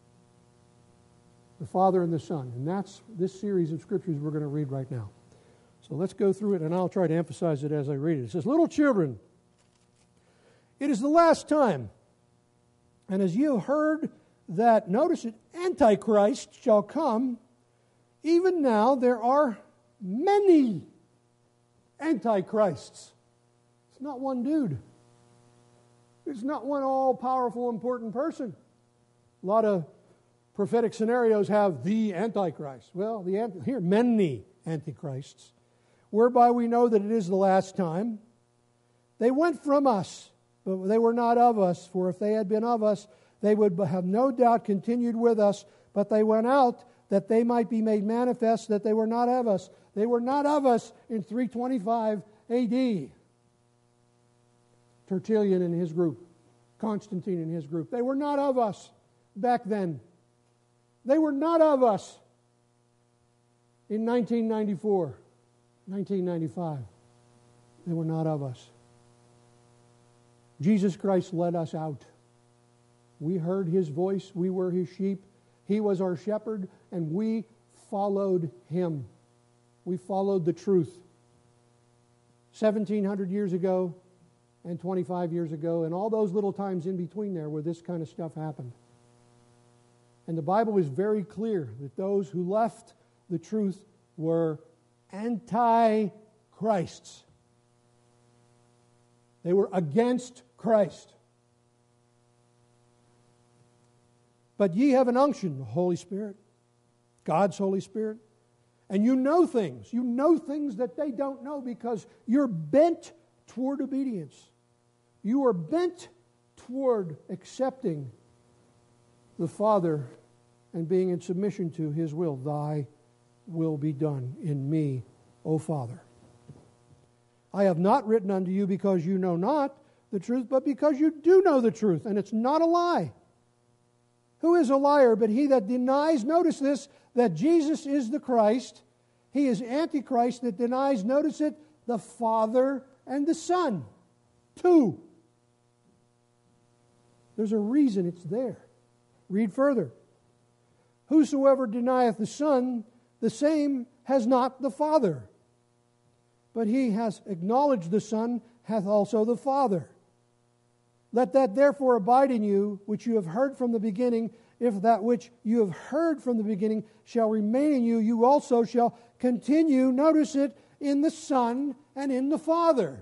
the Father and the Son. And that's this series of Scriptures we're going to read right now. So let's go through it, and I'll try to emphasize it as I read it. It says, little children, it is the last time. And as you have heard that, notice it, Antichrist shall come, even now there are many Antichrists. It's not one dude. It's not one all-powerful, important person. A lot of prophetic scenarios have the Antichrist. Well, here, many Antichrists, whereby we know that it is the last time. They went from us, but they were not of us, for if they had been of us, they would have no doubt continued with us, but they went out that they might be made manifest that they were not of us. They were not of us in 325 A.D. Tertullian and his group, Constantine and his group. They were not of us back then. They were not of us in 1994, 1995. They were not of us. Jesus Christ led us out. We heard His voice. We were His sheep. He was our shepherd, and we followed Him. We followed the truth. 1,700 years ago and 25 years ago, and all those little times in between there where this kind of stuff happened. And the Bible is very clear that those who left the truth were anti-Christs. They were against Christ. But ye have an unction, the Holy Spirit, God's Holy Spirit, and you know things. You know things that they don't know because you're bent toward obedience. You are bent toward accepting the Father and being in submission to His will. Thy will be done in me, O Father. I have not written unto you because you know not the truth, but because you do know the truth, and it's not a lie. Who is a liar but he that denies, notice this, that Jesus is the Christ? He is Antichrist that denies, notice it, the Father and the Son. Two. There's a reason it's there. Read further. Whosoever denieth the Son, the same has not the Father. But he has acknowledged the Son, hath also the Father. Let that therefore abide in you, which you have heard from the beginning. If that which you have heard from the beginning shall remain in you, you also shall continue, notice it, in the Son and in the Father.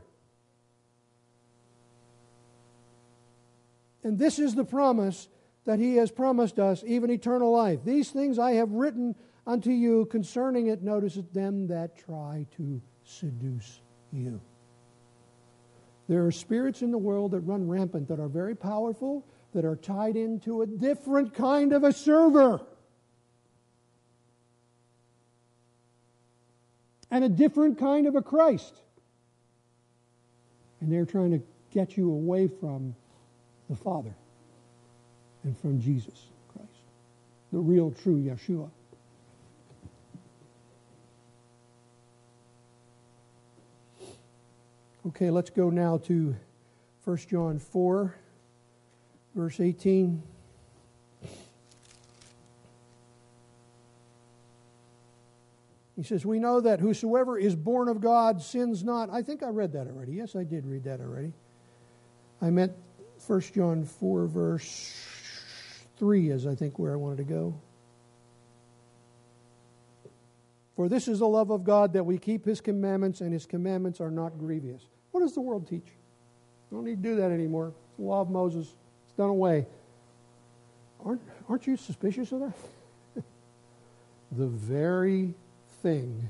And this is the promise that He has promised us, even eternal life. These things I have written unto you concerning it, notice it, them that try to seduce you. There are spirits in the world that run rampant, that are very powerful, that are tied into a different kind of a server. And a different kind of a Christ. And they're trying to get you away from the Father and from Jesus Christ, the real, true Yeshua. Okay, let's go now to 1 John 4, verse 18. He says, we know that whosoever is born of God sins not. I think I read that already. Yes, I did read that already. I meant 1 John 4, verse 3 is, I think, where I wanted to go. For this is the love of God, that we keep His commandments, and His commandments are not grievous. What does the world teach? We don't need to do that anymore. It's the law of Moses. It's done away. Aren't you suspicious of that? The very thing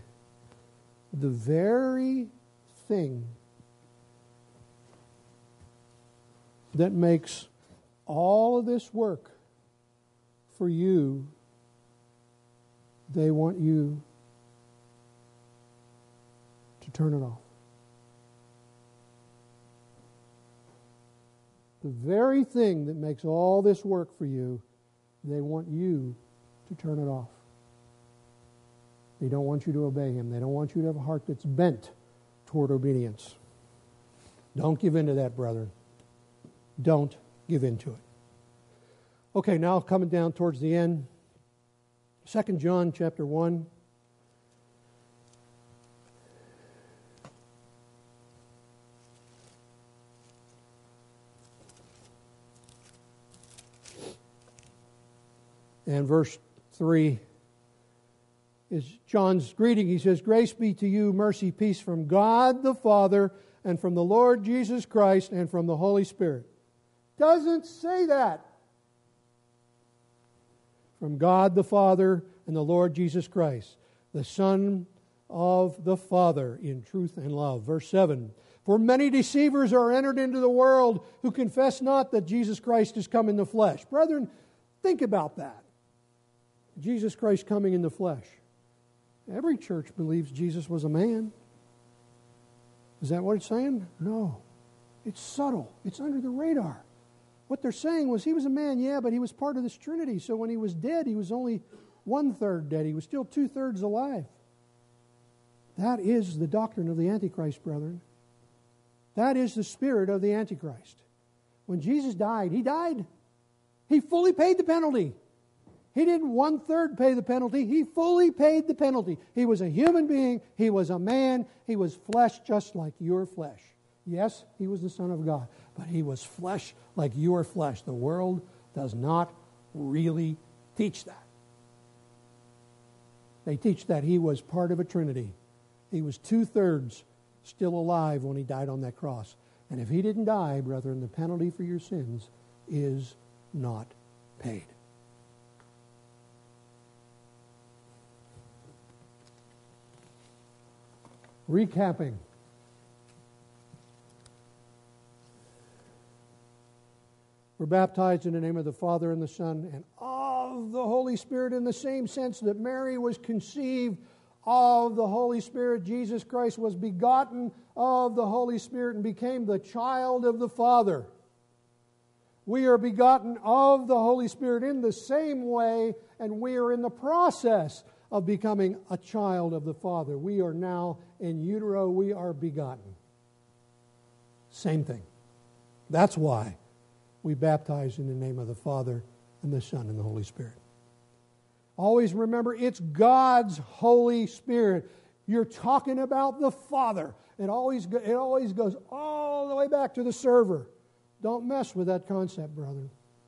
that makes all of this work for you, they want you to turn it off. The very thing that makes all this work for you, they want you to turn it off. They don't want you to obey Him. They don't want you to have a heart that's bent toward obedience. Don't give in to that, brethren. Don't give in to it. Okay, now coming down towards the end. 2 John chapter 1. And verse 3 is John's greeting. He says, "Grace be to you, mercy, peace from God the Father and from the Lord Jesus Christ and from the Holy Spirit." Doesn't say that. From God the Father and the Lord Jesus Christ, the Son of the Father in truth and love. Verse 7, "For many deceivers are entered into the world who confess not that Jesus Christ is come in the flesh." Brethren, think about that. Jesus Christ coming in the flesh. Every church believes Jesus was a man. Is that what it's saying? No. It's subtle. It's under the radar. What they're saying was He was a man, yeah, but He was part of this Trinity. So when He was dead, He was only 1/3 dead. He was still 2/3 alive. That is the doctrine of the Antichrist, brethren. That is the spirit of the Antichrist. When Jesus died, He died. He fully paid the penalty. He didn't 1/3 pay the penalty. He fully paid the penalty. He was a human being. He was a man. He was flesh just like your flesh. Yes, He was the Son of God, but He was flesh like your flesh. The world does not really teach that. They teach that He was part of a Trinity. He was 2/3 still alive when He died on that cross. And if He didn't die, brethren, the penalty for your sins is not paid. Recapping. We're baptized in the name of the Father and the Son and of the Holy Spirit, in the same sense that Mary was conceived of the Holy Spirit. Jesus Christ was begotten of the Holy Spirit and became the child of the Father. We are begotten of the Holy Spirit in the same way, and we are in the process of becoming a child of the Father. We are now in utero, we are begotten. Same thing. That's why we baptize in the name of the Father and the Son and the Holy Spirit. Always remember, it's God's Holy Spirit. You're talking about the Father. It always goes all the way back to the server. Don't mess with that concept, brother.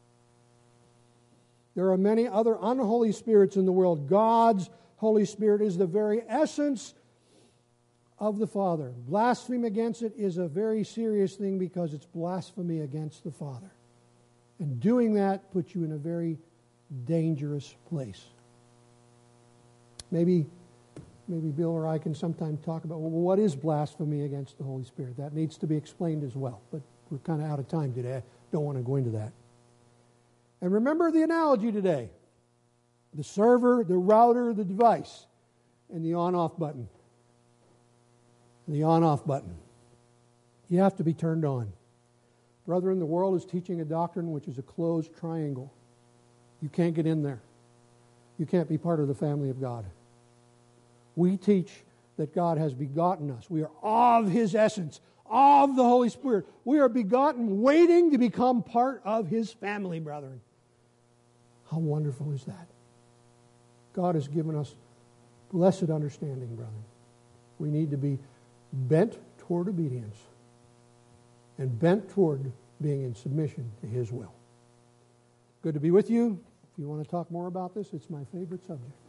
There are many other unholy spirits in the world. God's Holy Spirit is the very essence of the Father. Blasphemy against it is a very serious thing because it's blasphemy against the Father. And doing that puts you in a very dangerous place. Maybe Bill or I can sometime talk about, well, what is blasphemy against the Holy Spirit? That needs to be explained as well. But we're kind of out of time today. I don't want to go into that. And remember the analogy today. The server, the router, the device, and the on-off button. The on-off button. You have to be turned on. Brethren, the world is teaching a doctrine which is a closed triangle. You can't get in there. You can't be part of the family of God. We teach that God has begotten us. We are of His essence, of the Holy Spirit. We are begotten, waiting to become part of His family, brethren. How wonderful is that? God has given us blessed understanding, brethren. We need to be bent toward obedience and bent toward being in submission to His will. Good to be with you. If you want to talk more about this, it's my favorite subject.